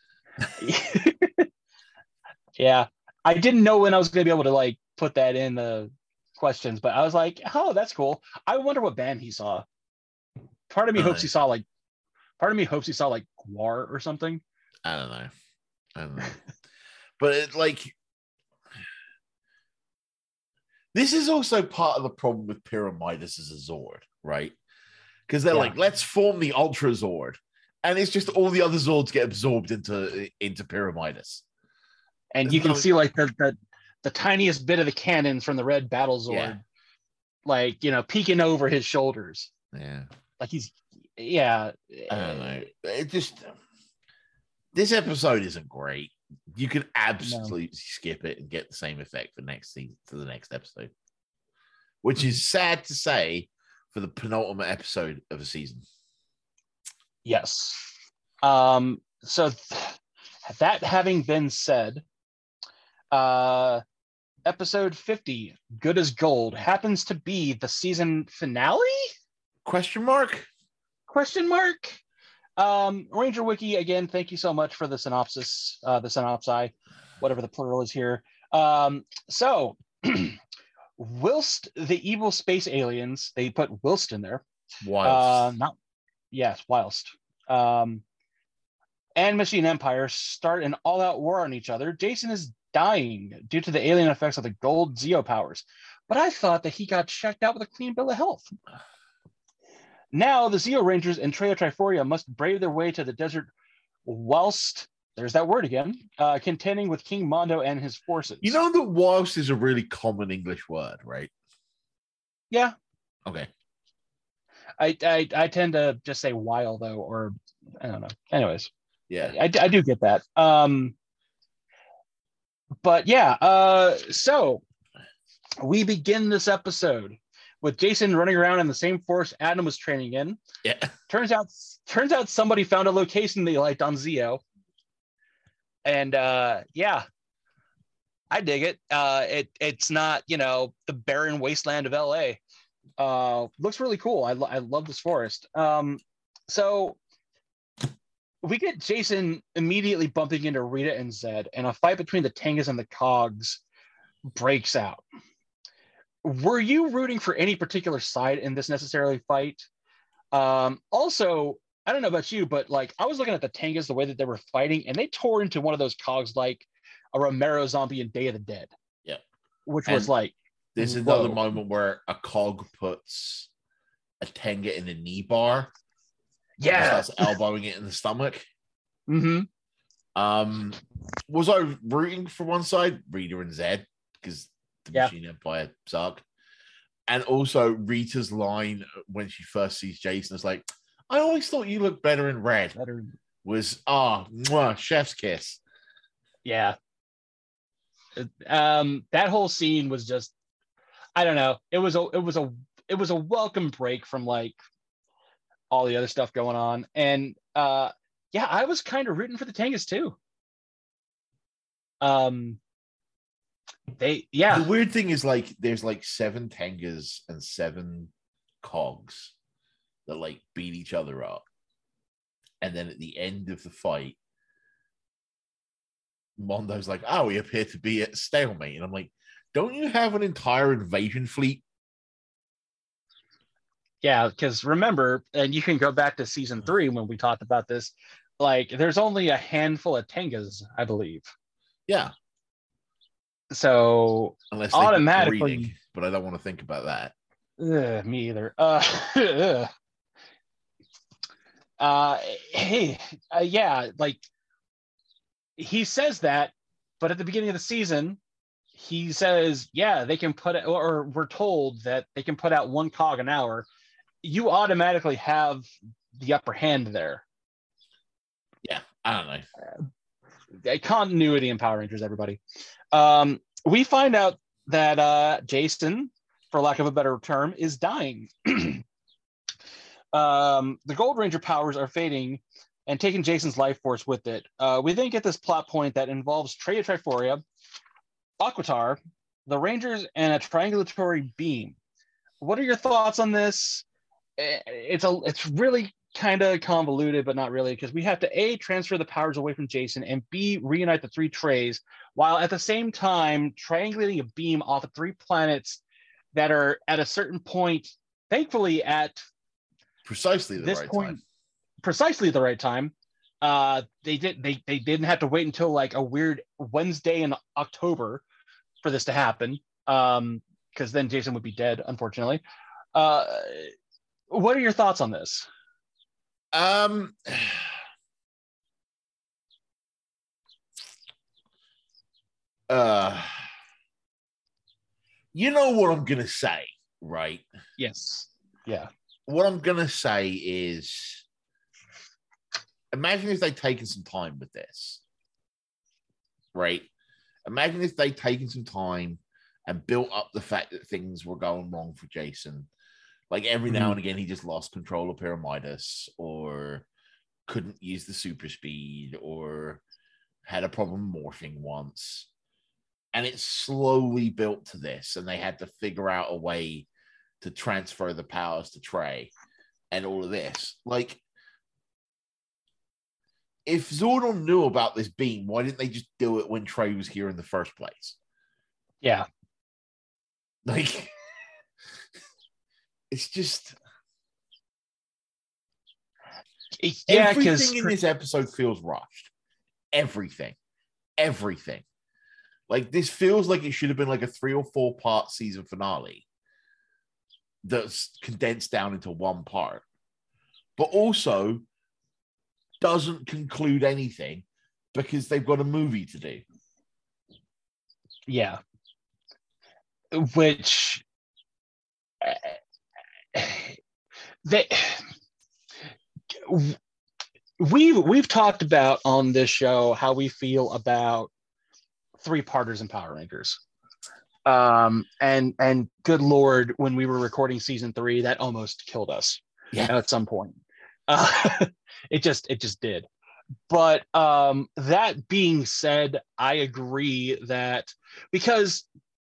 Speaker 1: Yeah, I didn't know when I was going to be able to like put that in the questions, but I was like, oh, that's cool. I wonder what band he saw. Part of me hopes he saw like, part of me hopes he saw like Gwar or something.
Speaker 2: I don't know. I don't know. But it, like, this is also part of the problem with Pyramidas as a Zord, right? Because they're yeah. like, let's form the Ultra Zord. And it's just all the other Zords get absorbed into, into Pyramidas.
Speaker 1: And you can see like the, the the tiniest bit of the cannons from the Red Battle Zord,
Speaker 2: yeah.
Speaker 1: like, you know, peeking over his shoulders.
Speaker 2: Yeah.
Speaker 1: Like he's, yeah.
Speaker 2: I don't know. It just, this episode isn't great. You could absolutely no. skip it and get the same effect for next season, to the next episode, which is sad to say for the penultimate episode of a season.
Speaker 1: Yes. Um. So th- that having been said, uh, episode fifty, Good as Gold, happens to be the season finale?
Speaker 2: Question mark?
Speaker 1: Question mark? Um, Ranger Wiki, again, thank you so much for the synopsis, uh, the synopsi, whatever the plural is here. Um, so, whilst the evil space aliens, they put whilst in there.
Speaker 2: Whilst.
Speaker 1: Uh, not, yes, whilst. Um, and Machine Empire start an all-out war on each other. Jason is dying due to the alien effects of the gold Zeo powers. But I thought that he got checked out with a clean bill of health. Now, the Zeo Rangers and Treo Triforia must brave their way to the desert whilst, there's that word again, uh, contending with King Mondo and his forces.
Speaker 2: You know that whilst is a really common English word, right?
Speaker 1: Yeah.
Speaker 2: Okay.
Speaker 1: I, I, I tend to just say while, though, or I don't know. Anyways.
Speaker 2: Yeah.
Speaker 1: I, I do get that. Um, but yeah, uh, so we begin this episode with Jason running around in the same force Adam was training in.
Speaker 2: Yeah.
Speaker 1: Turns out, turns out somebody found a location they liked on Zeo. And uh, yeah, I dig it. Uh, it it's not, you know, the barren wasteland of L A. Uh, looks really cool. I, lo- I love this forest. Um, so we get Jason immediately bumping into Rita and Zed, and a fight between the Tangas and the Cogs breaks out. Were you rooting for any particular side in this necessarily fight? Um, also, I don't know about you, but like I was looking at the Tangas, the way that they were fighting, and they tore into one of those Cogs like a Romero zombie in Day of the Dead.
Speaker 2: Yeah.
Speaker 1: Which
Speaker 2: and
Speaker 1: was like,
Speaker 2: there's
Speaker 1: whoa.
Speaker 2: another moment where a Cog puts a Tenga in a knee bar.
Speaker 1: Yeah.
Speaker 2: And starts elbowing it in the stomach.
Speaker 1: Mm-hmm.
Speaker 2: Um, was I rooting for one side, Rita and Zed, because the
Speaker 1: Yeah.
Speaker 2: Machine Empire suck, and also Rita's line when she first sees Jason is like, "I always thought you looked better in red."
Speaker 1: Better.
Speaker 2: Was ah, oh, chef's kiss.
Speaker 1: Yeah. Um, that whole scene was just, I don't know. It was a, it was a, it was a welcome break from like all the other stuff going on, and uh, yeah, I was kind of rooting for the Tengas too. Um, they, yeah.
Speaker 2: The weird thing is like, there's like seven Tengas and seven Cogs that like beat each other up, and then at the end of the fight, Mondo's like, "Oh, we appear to be at stalemate," and I'm like, "Don't you have an entire invasion fleet?"
Speaker 1: Yeah, because remember, and you can go back to season three when we talked about this, like there's only a handful of Tengas, I believe.
Speaker 2: Yeah.
Speaker 1: So
Speaker 2: unless
Speaker 1: automatically,
Speaker 2: breeding, but I don't want to think about that.
Speaker 1: Ugh, me either. Uh, uh, hey, uh, yeah, like he says that, but at the beginning of the season, he says, yeah, they can put it, or we're told that they can put out one cog an hour. You automatically have the upper hand there.
Speaker 2: Yeah, I don't know.
Speaker 1: Uh, continuity in Power Rangers, everybody. Um, we find out that uh, Jason, for lack of a better term, is dying. um, the Gold Ranger powers are fading and taking Jason's life force with it. Uh, we then get this plot point that involves Traya Triforia, Aquitar, the Rangers, and a triangulatory beam. What are your thoughts on this? It's a it's really kind of convoluted, but not really, because we have to A, transfer the powers away from Jason, and B, reunite the three Trays, while at the same time triangulating a beam off of three planets that are at a certain point, thankfully at
Speaker 2: precisely the
Speaker 1: this
Speaker 2: right
Speaker 1: point,
Speaker 2: time.
Speaker 1: precisely the right time. Uh, they did they they didn't have to wait until like a weird Wednesday in October for this to happen, um, because then Jason would be dead, unfortunately. Uh, what are your thoughts on this?
Speaker 2: Um, uh, you know what I'm gonna say, right?
Speaker 1: Yes. Yeah.
Speaker 2: What I'm gonna say is, imagine if they'd taken some time with this, right? Imagine if they'd taken some time and built up the fact that things were going wrong for Jason. Like every now and again, he just lost control of Pyramidas, or couldn't use the super speed, or had a problem morphing once. And it slowly built to this, and they had to figure out a way to transfer the powers to Trey and all of this. Like, if Zordon knew about this beam, why didn't they just do it when Trey was here in the first place?
Speaker 1: Yeah.
Speaker 2: Like, it's just...
Speaker 1: Yeah,
Speaker 2: everything in this episode feels rushed. Everything. Everything. Like, this feels like it should have been like a three or four part season finale that's condensed down into one part, but also doesn't conclude anything because they've got a movie to do.
Speaker 1: Yeah. Which uh, they we've we've talked about on this show how we feel about three-parters in Power Rangers. Um, and and good Lord, when we were recording season three, that almost killed us.
Speaker 2: Yeah.
Speaker 1: At some point. Uh, it just it just did. But um, that being said, I agree that because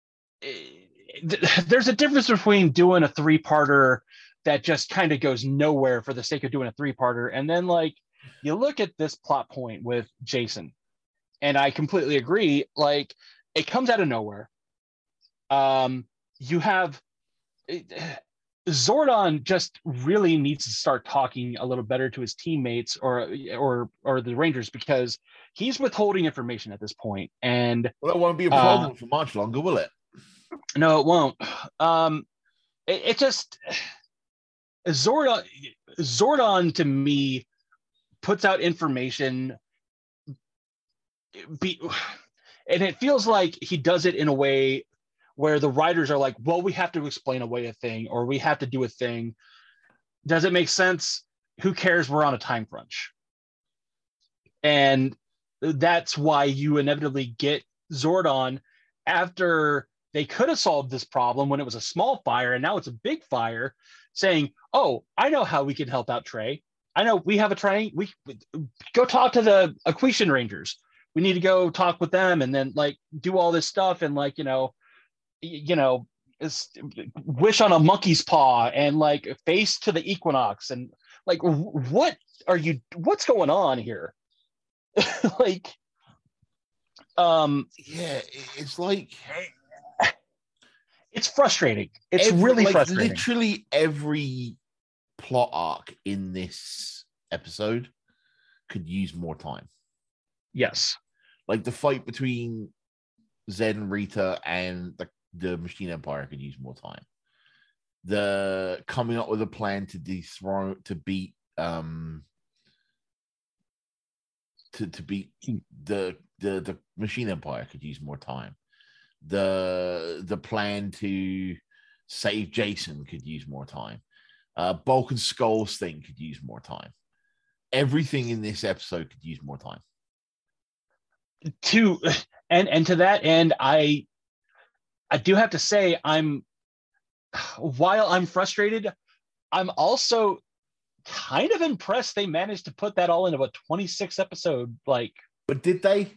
Speaker 1: it, there's a difference between doing a three-parter that just kind of goes nowhere for the sake of doing a three-parter, and then like you look at this plot point with Jason, and I completely agree. Like, it comes out of nowhere. Um, you have it, Zordon just really needs to start talking a little better to his teammates or or or the Rangers, because he's withholding information at this point. And
Speaker 2: well, that won't be a problem uh, for much longer, will it?
Speaker 1: No, it won't. Um, it, it just Zordon Zordon to me puts out information be, and it feels like he does it in a way where the writers are like, well, we have to explain away a thing, or we have to do a thing. Does it make sense? Who cares? We're on a time crunch. And that's why you inevitably get Zordon after they could have solved this problem when it was a small fire, and now it's a big fire, saying, oh, I know how we can help out Trey. I know we have a train. We go talk to the Aquitian Rangers. We need to go talk with them and then like do all this stuff and like, you know, you know, wish on a monkey's paw and like face to the equinox and like, what are you, what's going on here? like, um,
Speaker 2: yeah, it's like,
Speaker 1: it's frustrating. It's
Speaker 2: every,
Speaker 1: really
Speaker 2: like,
Speaker 1: frustrating.
Speaker 2: Literally every plot arc in this episode could use more time.
Speaker 1: Yes.
Speaker 2: Like the fight between Zed and Rita and the, the Machine Empire could use more time. The coming up with a plan to dethrone, to beat, um, to, to beat the, the, the Machine Empire could use more time. The, the plan to save Jason could use more time. Uh, Bulk and Skull's thing could use more time. Everything in this episode could use more time.
Speaker 1: To and and to that end, I I do have to say I'm while I'm frustrated, I'm also kind of impressed they managed to put that all into a twenty-six episode like.
Speaker 2: But did they?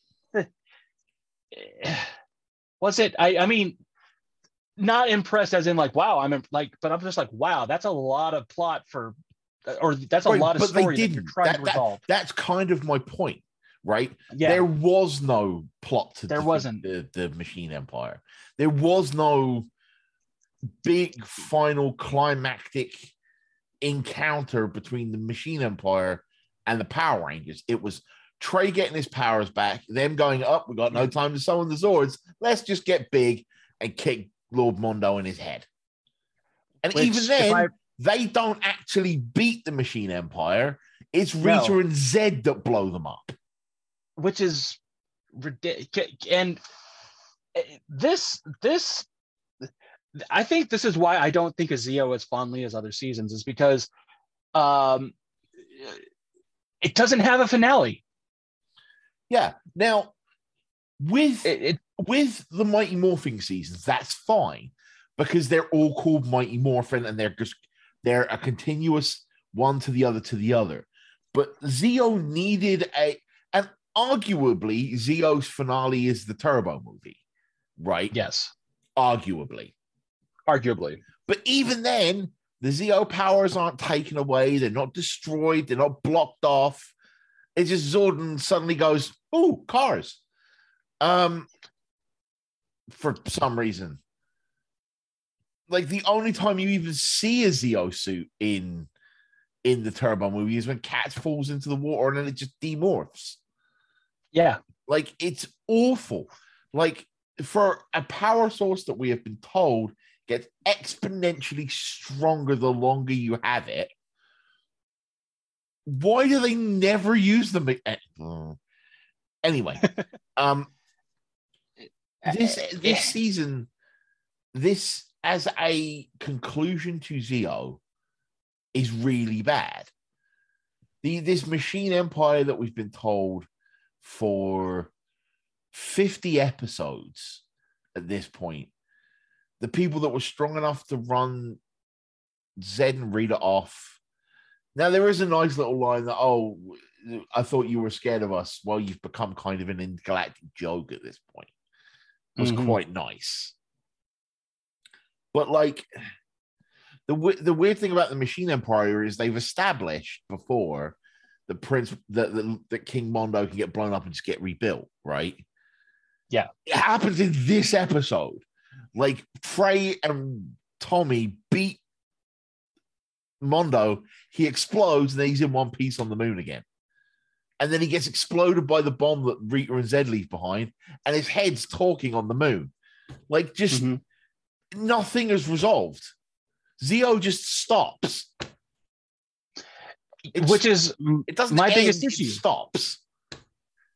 Speaker 1: Was it? I I mean, not impressed as in like wow, I'm like, but I'm just like wow, that's a lot of plot for, or that's a
Speaker 2: right,
Speaker 1: lot of
Speaker 2: but
Speaker 1: story
Speaker 2: they
Speaker 1: that
Speaker 2: didn't.
Speaker 1: you're trying
Speaker 2: that,
Speaker 1: to
Speaker 2: that,
Speaker 1: resolve.
Speaker 2: That's kind of my point. Right?
Speaker 1: Yeah.
Speaker 2: There was no plot to
Speaker 1: there wasn't
Speaker 2: the, the Machine Empire. There was no big final climactic encounter between the Machine Empire and the Power Rangers. It was Trey getting his powers back, them going up, we got no time to summon the Zords. Let's just get big and kick Lord Mondo in his head. And Which, even then, I... they don't actually beat the Machine Empire. It's Rita no. and Zed that blow them up.
Speaker 1: Which is ridiculous. And this, this, I think this is why I don't think of Zeo as fondly as other seasons, is because um, it doesn't have a finale.
Speaker 2: Yeah. Now, with
Speaker 1: it, it,
Speaker 2: with the Mighty Morphing seasons, that's fine because they're all called Mighty Morphin and they're just they're a continuous one to the other to the other. But Zeo needed a and arguably, Zeo's finale is the Turbo movie, right?
Speaker 1: Yes.
Speaker 2: Arguably.
Speaker 1: Arguably.
Speaker 2: But even then, the Zeo powers aren't taken away. They're not destroyed. They're not blocked off. It's just Zordon suddenly goes, ooh, cars. Um, for some reason. Like, the only time you even see a Zeo suit in, in the Turbo movie is when Cat falls into the water and then it just demorphs.
Speaker 1: Yeah.
Speaker 2: Like, it's awful. Like, for a power source that we have been told gets exponentially stronger the longer you have it, why do they never use them? Anyway, um, this this season, this as a conclusion to Zeo is really bad. The this Machine Empire that we've been told for fifty episodes at this point, the people that were strong enough to run Zed and Rita off. Now, there is a nice little line that, oh, I thought you were scared of us. Well, you've become kind of an intergalactic joke at this point. It was mm-hmm. quite nice. But, like, the, the weird thing about the Machine Empire is they've established before the Prince, that, that, that King Mondo can get blown up and just get rebuilt, right?
Speaker 1: Yeah.
Speaker 2: It happens in this episode. Like, Frey and Tommy beat Mondo, he explodes, and then he's in one piece on the moon again. And then he gets exploded by the bomb that Rita and Zed leave behind, and his head's talking on the moon. Like, just mm-hmm. nothing is resolved. Zeo just stops.
Speaker 1: It's, Which is
Speaker 2: it doesn't
Speaker 1: my
Speaker 2: end,
Speaker 1: biggest issue.
Speaker 2: It stops.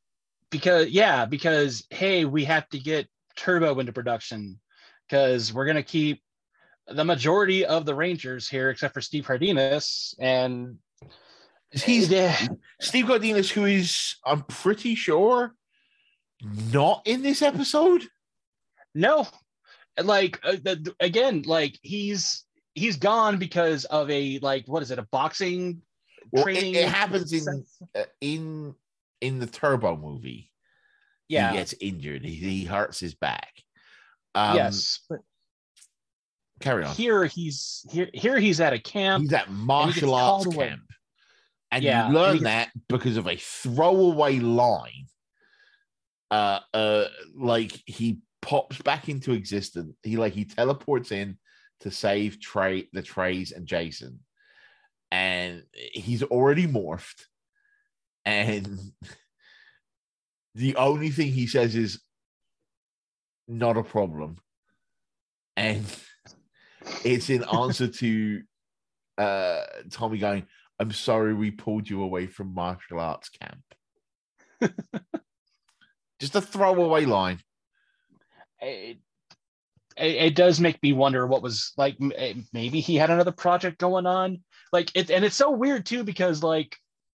Speaker 1: because yeah, because hey, we have to get Turbo into production because we're gonna keep the majority of the Rangers here, except for Steve Cardenas, and
Speaker 2: he's yeah. Steve Cardenas, who is, I'm pretty sure, not in this episode.
Speaker 1: No, like uh, the, again, like he's he's gone because of a like what is it, a boxing
Speaker 2: well,
Speaker 1: training?
Speaker 2: It, it happens in uh, in in the Turbo movie.
Speaker 1: Yeah,
Speaker 2: he gets injured. He, he hurts his back. Um,
Speaker 1: yes, but
Speaker 2: carry on.
Speaker 1: Here he's here. Here he's at a camp.
Speaker 2: He's at martial arts camp, away. and yeah, you learn and gets... that because of a throwaway line. Uh, uh, like he pops back into existence. He like he teleports in to save Trey, the Treys, and Jason, and he's already morphed. And the only thing he says is not a problem, and it's in answer to uh, Tommy going, "I'm sorry, we pulled you away from martial arts camp." Just a throwaway line.
Speaker 1: It, it, it does make me wonder what was like. Maybe he had another project going on. Like it, and it's so weird too because like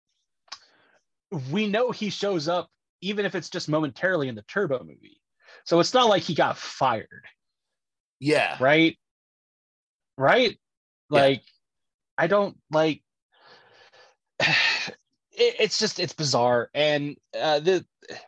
Speaker 1: we know he shows up even if it's just momentarily in the Turbo movie. So it's not like he got fired.
Speaker 2: Yeah.
Speaker 1: Right. Right. Like yeah. I don't like. It, it's just it's bizarre, and uh, the.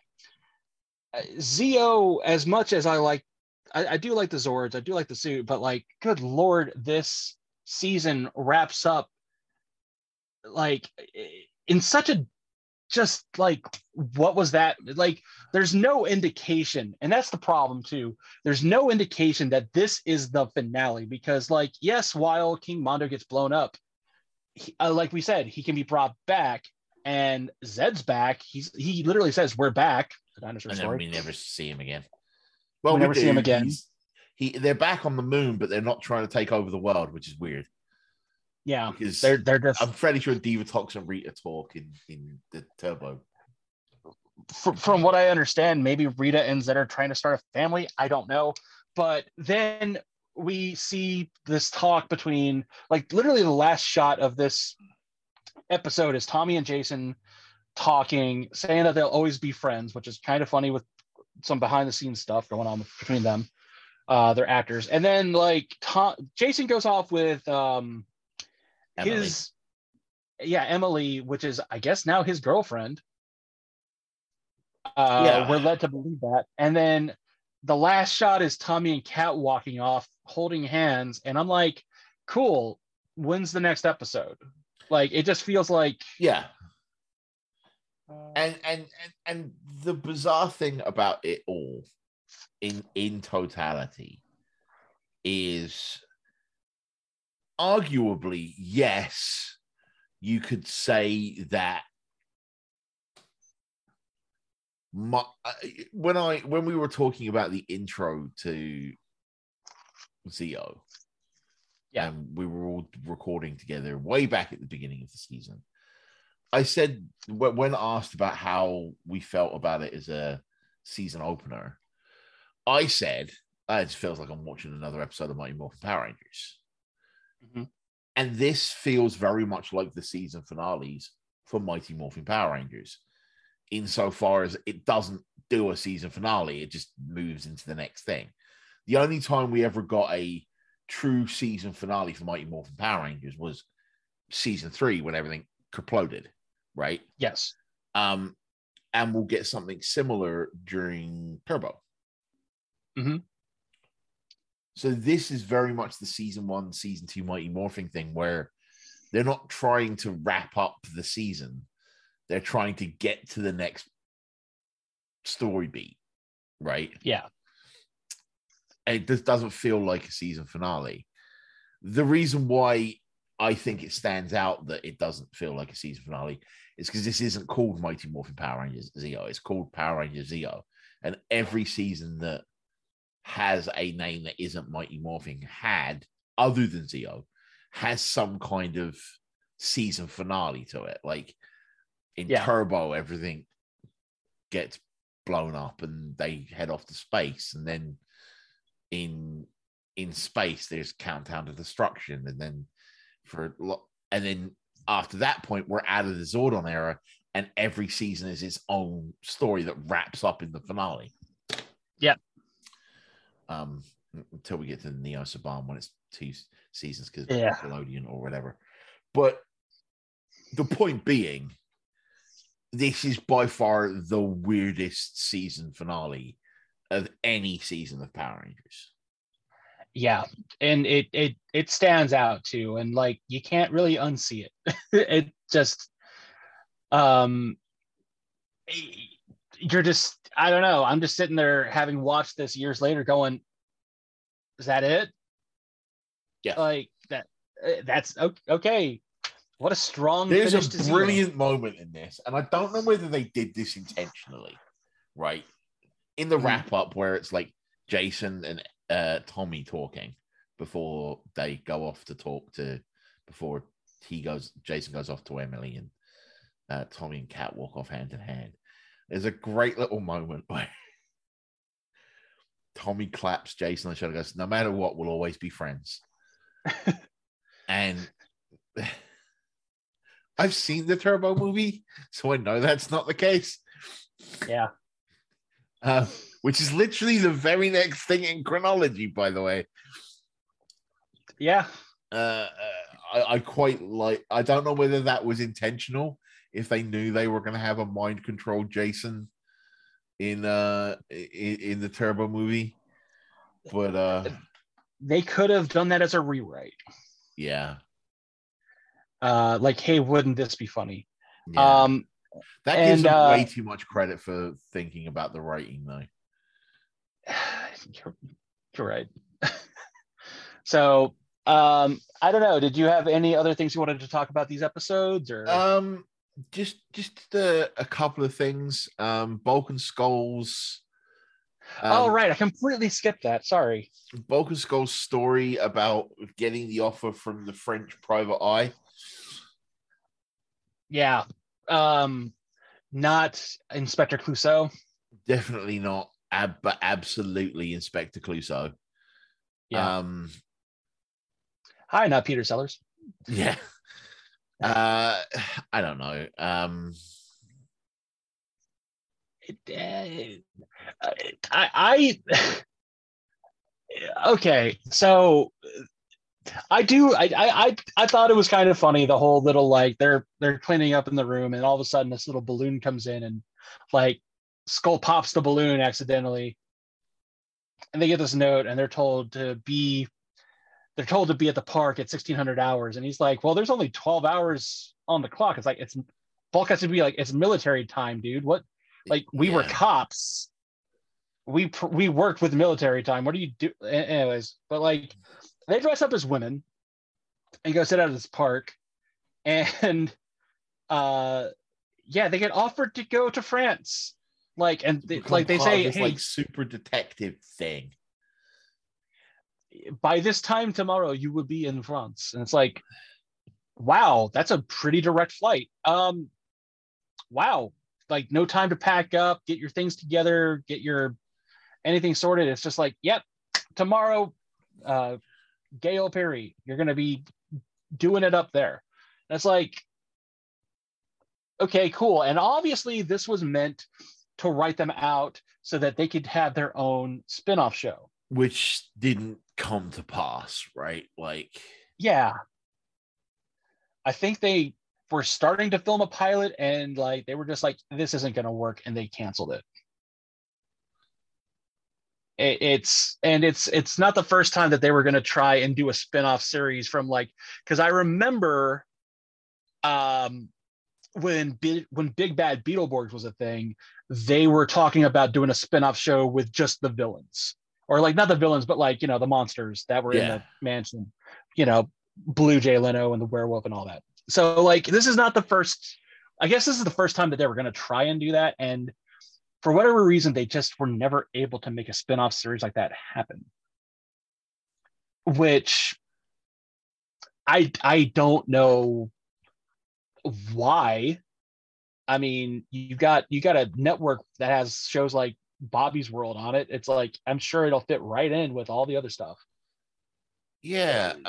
Speaker 1: Zeo, as much as I like, I, I do like the Zords, I do like the suit, but like, good Lord, this season wraps up like in such a just like, what was that? Like, there's no indication, and that's the problem too. There's no indication that this is the finale because, like, yes, while King Mondo gets blown up, he, uh, like we said, he can be brought back, and Zed's back. He's he literally says, "We're back." The dinosaur
Speaker 2: and
Speaker 1: story.
Speaker 2: Then we never see him again. Well,
Speaker 1: we, we never
Speaker 2: do.
Speaker 1: see him again.
Speaker 2: He's, he they're back on the moon, but they're not trying to take over the world, which is weird.
Speaker 1: Yeah,
Speaker 2: because
Speaker 1: they're they're just.
Speaker 2: I'm fairly sure Divatox and Rita talk in in the Turbo.
Speaker 1: From, from what I understand, maybe Rita and Zed are trying to start a family. I don't know, but then we see this talk between, like, literally the last shot of this episode is Tommy and Jason talking, saying that they'll always be friends, which is kind of funny with some behind the scenes stuff going on between them. Uh, they're actors. And then like Tom, Jason goes off with um, his, yeah, Emily, which is, I guess, now his girlfriend. Uh, yeah. We're led to believe that. And then the last shot is Tommy and Kat walking off holding hands. And I'm like, cool. When's the next episode? Like, it just feels like,
Speaker 2: yeah. And, and and and the bizarre thing about it all, in in totality, is arguably, yes, you could say that my, when I when we were talking about the intro to Zeo,
Speaker 1: yeah,
Speaker 2: and we were all recording together way back at the beginning of the season, I said, when asked about how we felt about it as a season opener, I said, oh, it feels like I'm watching another episode of Mighty Morphin Power Rangers. Mm-hmm. And this feels very much like the season finales for Mighty Morphin Power Rangers, insofar as it doesn't do a season finale, it just moves into the next thing. The only time we ever got a true season finale for Mighty Morphin Power Rangers was season three, when everything exploded. Right?
Speaker 1: Yes.
Speaker 2: Um, and we'll get something similar during Turbo.
Speaker 1: Mm-hmm.
Speaker 2: So this is very much the season one, season two Mighty Morphin thing, where they're not trying to wrap up the season. They're trying to get to the next story beat. Right?
Speaker 1: Yeah.
Speaker 2: It just doesn't feel like a season finale. The reason why I think it stands out that it doesn't feel like a season finale is because this isn't called Mighty Morphin Power Rangers Zeo. It's called Power Rangers Zeo. And every season that has a name that isn't Mighty Morphin had, other than Zeo, has some kind of season finale to it. Like in yeah. Turbo, everything gets blown up and they head off to space. And then in in space, there's Countdown to Destruction. And then for and then after that point, we're out of the Zordon era, and every season is its own story that wraps up in the finale.
Speaker 1: Yep.
Speaker 2: Um, until we get to the Neo Saban when it's two seasons because
Speaker 1: yeah.
Speaker 2: Nickelodeon or whatever. But the point being, this is by far the weirdest season finale of any season of Power Rangers.
Speaker 1: Yeah, and it it it stands out too, and like you can't really unsee it. It just, um, you're just I don't know. I'm just sitting there having watched this years later, going, "Is that it?"
Speaker 2: Yeah,
Speaker 1: like that. That's okay. What a strong.
Speaker 2: There's
Speaker 1: finish
Speaker 2: a
Speaker 1: to
Speaker 2: brilliant season. moment in this, and I don't know whether they did this intentionally, right? In the mm. wrap up, where it's like Jason and uh, Tommy talking before they go off to talk to, before he goes, Jason goes off to Emily, and uh, Tommy and Kat walk off hand in hand. There's a great little moment where Tommy claps Jason on the shoulder and goes, "No matter what, we'll always be friends." And I've seen the Turbo movie, so I know that's not the case.
Speaker 1: Yeah.
Speaker 2: Uh, which is literally the very next thing in chronology, by the way.
Speaker 1: Yeah.
Speaker 2: Uh, I, I quite like, I don't know whether that was intentional, if they knew they were going to have a mind-controlled Jason in, uh, in, in the Turbo movie. But uh,
Speaker 1: they could have done that as a rewrite.
Speaker 2: Yeah.
Speaker 1: Uh, like, hey, wouldn't this be funny?
Speaker 2: Yeah.
Speaker 1: Um,
Speaker 2: that gives and, them uh, way too much credit for thinking about the writing, though.
Speaker 1: You're, you're right. So, um, I don't know. Did you have any other things you wanted to talk about these episodes, or
Speaker 2: um, just just a, a couple of things? Um, Bulk and Skull's.
Speaker 1: Um, oh right, I completely skipped that. Sorry.
Speaker 2: Bulk and Skull's story about getting the offer from the French private eye.
Speaker 1: Yeah, um, not Inspector Clouseau.
Speaker 2: Definitely not, ab- but absolutely Inspector Clouseau.
Speaker 1: Yeah.
Speaker 2: Um,
Speaker 1: Hi, not Peter Sellers.
Speaker 2: Yeah. Uh, I don't know. Um,
Speaker 1: it, uh, I, I okay, so I do. I, I I thought it was kind of funny, the whole little like they're they're cleaning up in the room, and all of a sudden this little balloon comes in, and like Skull pops the balloon accidentally, and they get this note, and they're told to be they're told to be at the park at sixteen hundred hours, and he's like, well, there's only twelve hours on the clock. It's like it's Bulk has to be like, it's military time, dude. What? Like we yeah. were cops. We we worked with military time. What do you do? Anyways, but like. They dress up as women and go sit out at this park, and uh, yeah, they get offered to go to France, like, and they, like they say,
Speaker 2: this,
Speaker 1: hey,
Speaker 2: like super detective thing.
Speaker 1: By this time tomorrow, you will be in France, and it's like, wow, that's a pretty direct flight. Um, wow, like no time to pack up, get your things together, get your anything sorted. It's just like, yep, tomorrow. Uh, Gail Perry, you're going to be doing it up there. And it's like, okay, cool. And obviously this was meant to write them out so that they could have their own spin-off show.
Speaker 2: Which didn't come to pass, right? Like,
Speaker 1: yeah. I think they were starting to film a pilot, and like they were just like, this isn't going to work, and they canceled it. It's and it's it's not the first time that they were going to try and do a spin-off series from, like, because I remember um when Big, when Big Bad Beetleborgs was a thing, they were talking about doing a spin-off show with just the villains, or like not the villains, but like, you know, the monsters that were yeah. in the mansion, you know, Blue Jay Leno and the werewolf and all that. So like this is not the first, I guess this is the first time that they were going to try and do that, and for whatever reason, they just were never able to make a spin-off series like that happen. Which I I don't know why. I mean, you got you got a network that has shows like Bobby's World on it. It's like I'm sure it'll fit right in with all the other stuff.
Speaker 2: Yeah. Uh,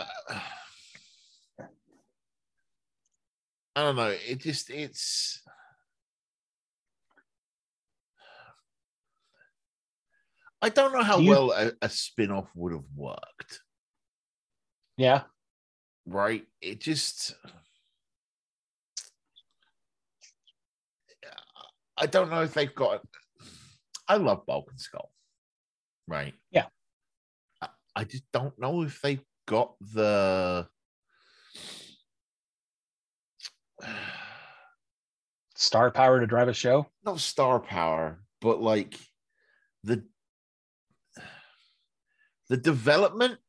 Speaker 2: I don't know. It just it's I don't know how
Speaker 1: Do you?
Speaker 2: well a, a spin-off would have worked.
Speaker 1: Yeah.
Speaker 2: Right? It just I don't know if they've got I love Bulk and Skull. Right.
Speaker 1: Yeah.
Speaker 2: I, I just don't know if they've got the
Speaker 1: Star power to drive a show.
Speaker 2: not star power, but like the the development.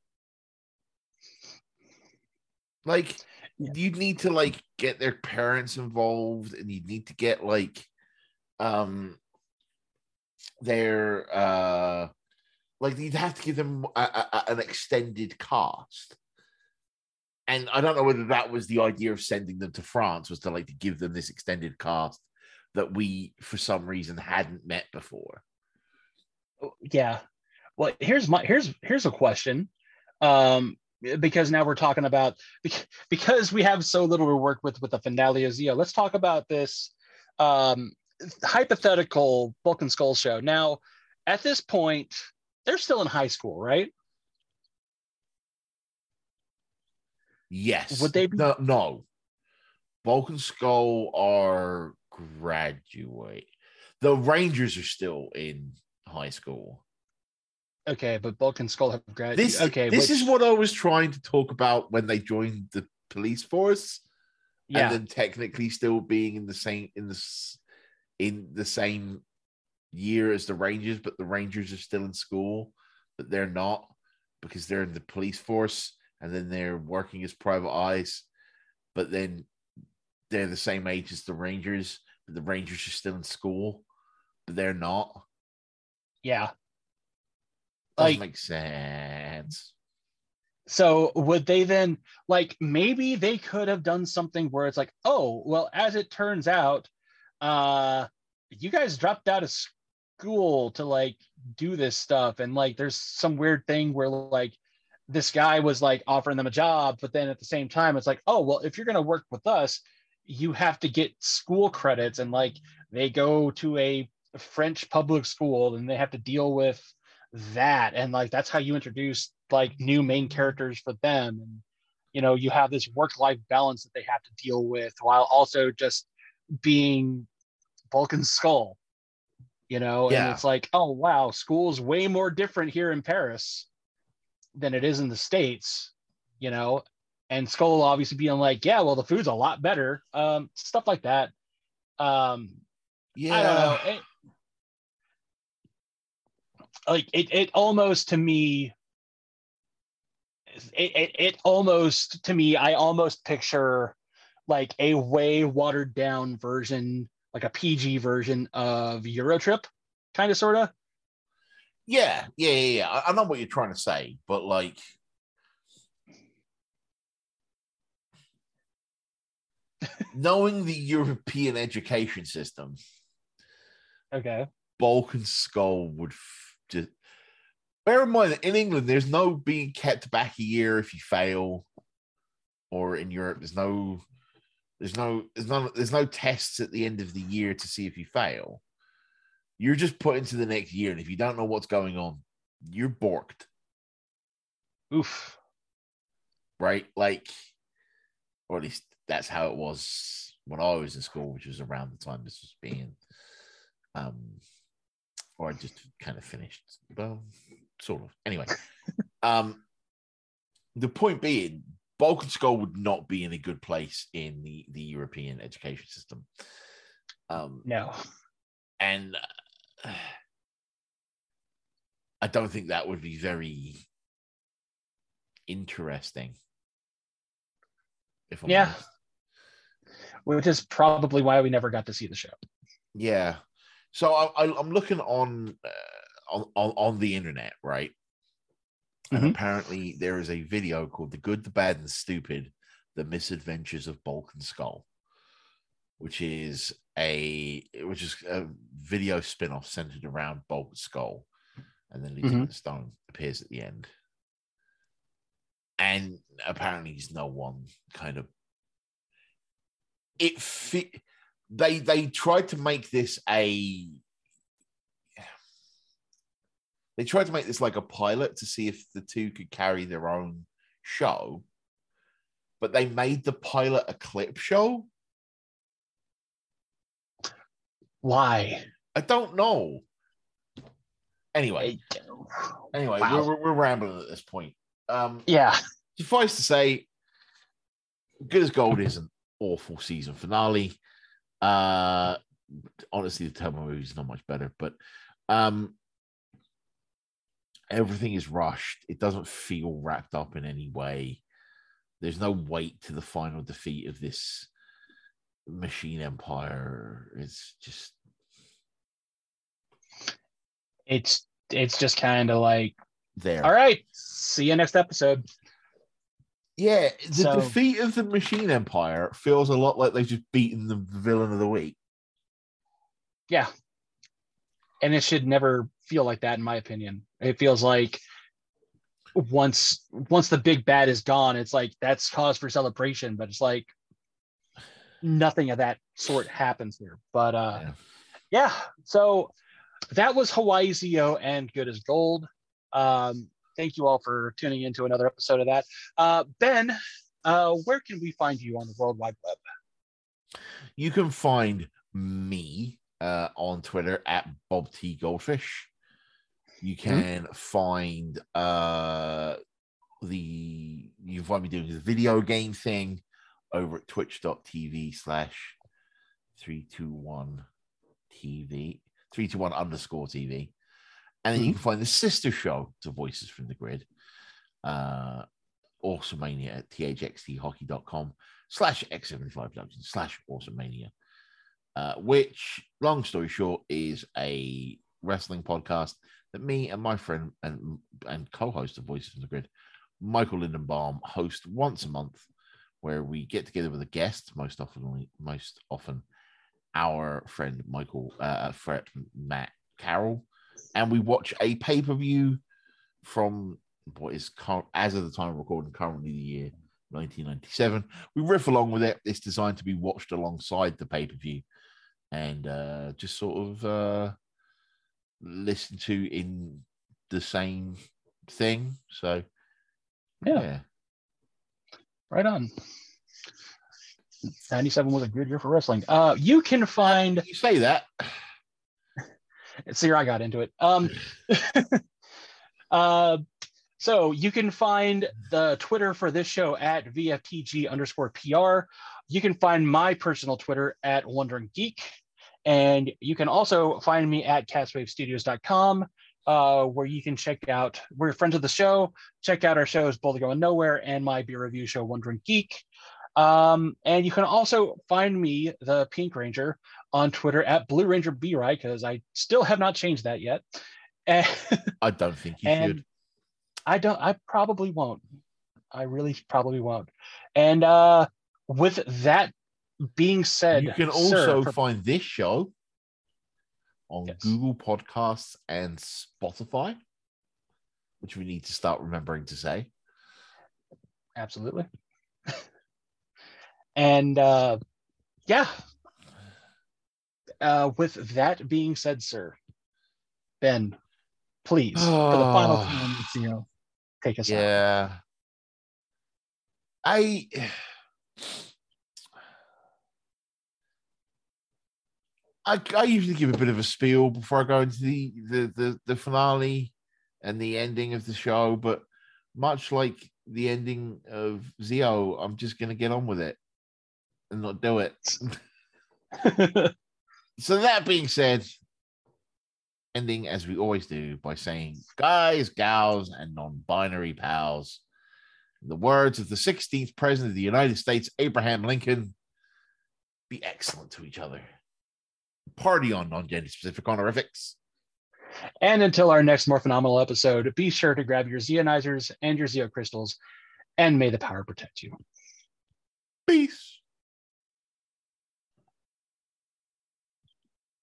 Speaker 2: Like
Speaker 1: Yeah.
Speaker 2: you'd need to like get their parents involved, and you'd need to get like um their uh like you'd have to give them a, a, an extended cast. And I don't know whether that was the idea of sending them to France, was to like to give them this extended cast that we for some reason hadn't met before.
Speaker 1: Yeah. Well, here's my here's here's a question. Um, because now we're talking about because we have so little to work with with the finale of Zeo. Let's talk about this um, hypothetical Bulk and Skull show. Now, at this point, they're still in high school, right?
Speaker 2: Yes.
Speaker 1: Would they be?
Speaker 2: No, no. Bulk and Skull are graduate. The Rangers are still in high school.
Speaker 1: Okay, but Bulk and Skull have graduated.
Speaker 2: This,
Speaker 1: okay,
Speaker 2: this
Speaker 1: which,
Speaker 2: is what I was trying to talk about when they joined the police force.
Speaker 1: Yeah.
Speaker 2: And then technically still being in the same in the in the same year as the Rangers, but the Rangers are still in school, but they're not because they're in the police force, and then they're working as private eyes, but then they're the same age as the Rangers, but the Rangers are still in school, but they're not.
Speaker 1: Yeah.
Speaker 2: Doesn't
Speaker 1: Like,
Speaker 2: make sense.
Speaker 1: So would they then, like, maybe they could have done something where it's like, oh, well, as it turns out, uh, you guys dropped out of school to like do this stuff. And like, there's some weird thing where like this guy was like offering them a job, but then at the same time, it's like, oh, well, if you're going to work with us, you have to get school credits. And like, they go to a French public school and they have to deal with that. And like, that's how you introduce like new main characters for them. And, you know, you have this work-life balance that they have to deal with while also just being Bulk and Skull, you know, and
Speaker 2: Yeah.
Speaker 1: it's like, oh, wow, school's way more different here in Paris than it is in the States, you know, and Skull obviously being like, yeah, well, the food's a lot better, um, stuff like that. Um,
Speaker 2: Yeah.
Speaker 1: I don't know. It, like it, it almost to me, it, it, it almost to me, I almost picture like a way watered down version, like a P G version of Eurotrip, kind of, sort of.
Speaker 2: Yeah, yeah, yeah, yeah. I, I know what you're trying to say, but like, knowing the European education system,
Speaker 1: Okay.
Speaker 2: Bulk and Skull would f- just bear in mind that in England, there's no being kept back a year if you fail, or in Europe, there's no, there's no, there's no, there's no tests at the end of the year to see if you fail. You're just put into the next year, and if you don't know what's going on, you're borked.
Speaker 1: Oof.
Speaker 2: Right? Like, or at least that's how it was when I was in school, which was around the time this was being, um, or I just kind of finished. Well, sort of. Anyway, um, the point being, Bulk and Skull would not be in a good place in the the European education system. Um,
Speaker 1: No.
Speaker 2: and uh, I don't think that would be very interesting. If I'm
Speaker 1: Yeah.
Speaker 2: honest.
Speaker 1: Which is probably why we never got to see the show.
Speaker 2: Yeah. So I, I, I'm looking on, uh, on on on the internet, right? And
Speaker 1: Mhm.
Speaker 2: apparently there is a video called "The Good, the Bad, and the Stupid: The Misadventures of Bulk and Skull." which is a which is a video spin-off centered around Bulk Skull, and then Lieutenant mm-hmm. Stone appears at the end. And apparently he's no one kind of it fit they they tried to make this a they tried to make this like a pilot to see if the two could carry their own show, but they made the pilot a clip show.
Speaker 1: Why?
Speaker 2: I don't know. Anyway, anyway, wow. we're, we're rambling at this point. Um,
Speaker 1: yeah.
Speaker 2: Suffice to say, Good as Gold is an awful season finale. Uh, honestly, the Turbo movie is not much better, but um, everything is rushed. It doesn't feel wrapped up in any way. There's no weight to the final defeat of this machine empire. It's just,
Speaker 1: it's it's just kind of like
Speaker 2: there.
Speaker 1: All right, see you next episode.
Speaker 2: Yeah, the
Speaker 1: so,
Speaker 2: defeat of the machine empire feels a lot like they've just beaten the villain of the week.
Speaker 1: Yeah, and it should never feel like that, in my opinion. It feels like once once the big bad is gone, it's like that's cause for celebration, but it's like nothing of that sort happens here. But uh yeah, yeah so that was Hawaii Z O and Good as Gold. Um, thank you all for tuning into another episode of that. Uh, Ben, uh, where can we find you on the World Wide Web?
Speaker 2: You can find me uh, on Twitter at Bob T Goldfish. You can mm-hmm. find uh, the you can find me doing the video game thing over at twitch.tv slash 321 TV, three two one underscore TV. And then mm-hmm. you can find the sister show to Voices from the Grid, uh, Awesomania at thxthockey.com slash x75 productions slash Awesomania, uh, which, long story short, is a wrestling podcast that me and my friend and, and co-host of Voices from the Grid, Michael Lindenbaum, host once a month, where we get together with a guest, most often, most often our friend Michael, uh, Fred Matt Carroll, and we watch a pay-per-view from what is, as of the time of recording, currently the year nineteen ninety-seven. We riff along with it. It's designed to be watched alongside the pay-per-view and uh, just sort of uh, listen to in the same thing. So,
Speaker 1: yeah.
Speaker 2: yeah.
Speaker 1: Right on. ninety-seven was a good year for wrestling. Uh, you can find...
Speaker 2: You say that.
Speaker 1: See, here I got into it. Um, uh, so you can find the Twitter for this show at V F T G underscore P R. You can find my personal Twitter at Wondering Geek. And you can also find me at catswave studios dot com, uh, where you can check out, we're friends of the show, check out our shows, Boulder Going Nowhere and my beer review show, Wondering Geek. Um, and you can also find me, the Pink Ranger, on Twitter at Blue Ranger B Right, because I still have not changed that yet. And,
Speaker 2: I don't think you
Speaker 1: and
Speaker 2: should.
Speaker 1: I don't. I probably won't. I really probably won't. And uh, with that being said,
Speaker 2: you can also
Speaker 1: sir,
Speaker 2: find this show on
Speaker 1: yes.
Speaker 2: Google Podcasts and Spotify, which we need to start remembering to say.
Speaker 1: Absolutely. And uh, yeah, uh, with that being said, sir, Ben, please, oh, for the final time, you know, take us
Speaker 2: yeah. out. I, I, I usually give a bit of a spiel before I go into the, the, the, the finale and the ending of the show, but much like the ending of Zio, I'm just going to get on with it and not do it. So that being said, ending as we always do by saying, guys, gals, and non-binary pals, in the words of the sixteenth president of the United States, Abraham Lincoln, be excellent to each other. Party on, non-gender specific honorifics.
Speaker 1: And until our next more phenomenal episode, be sure to grab your Zeonizers and your Zeo crystals, and may the power protect you.
Speaker 2: Peace.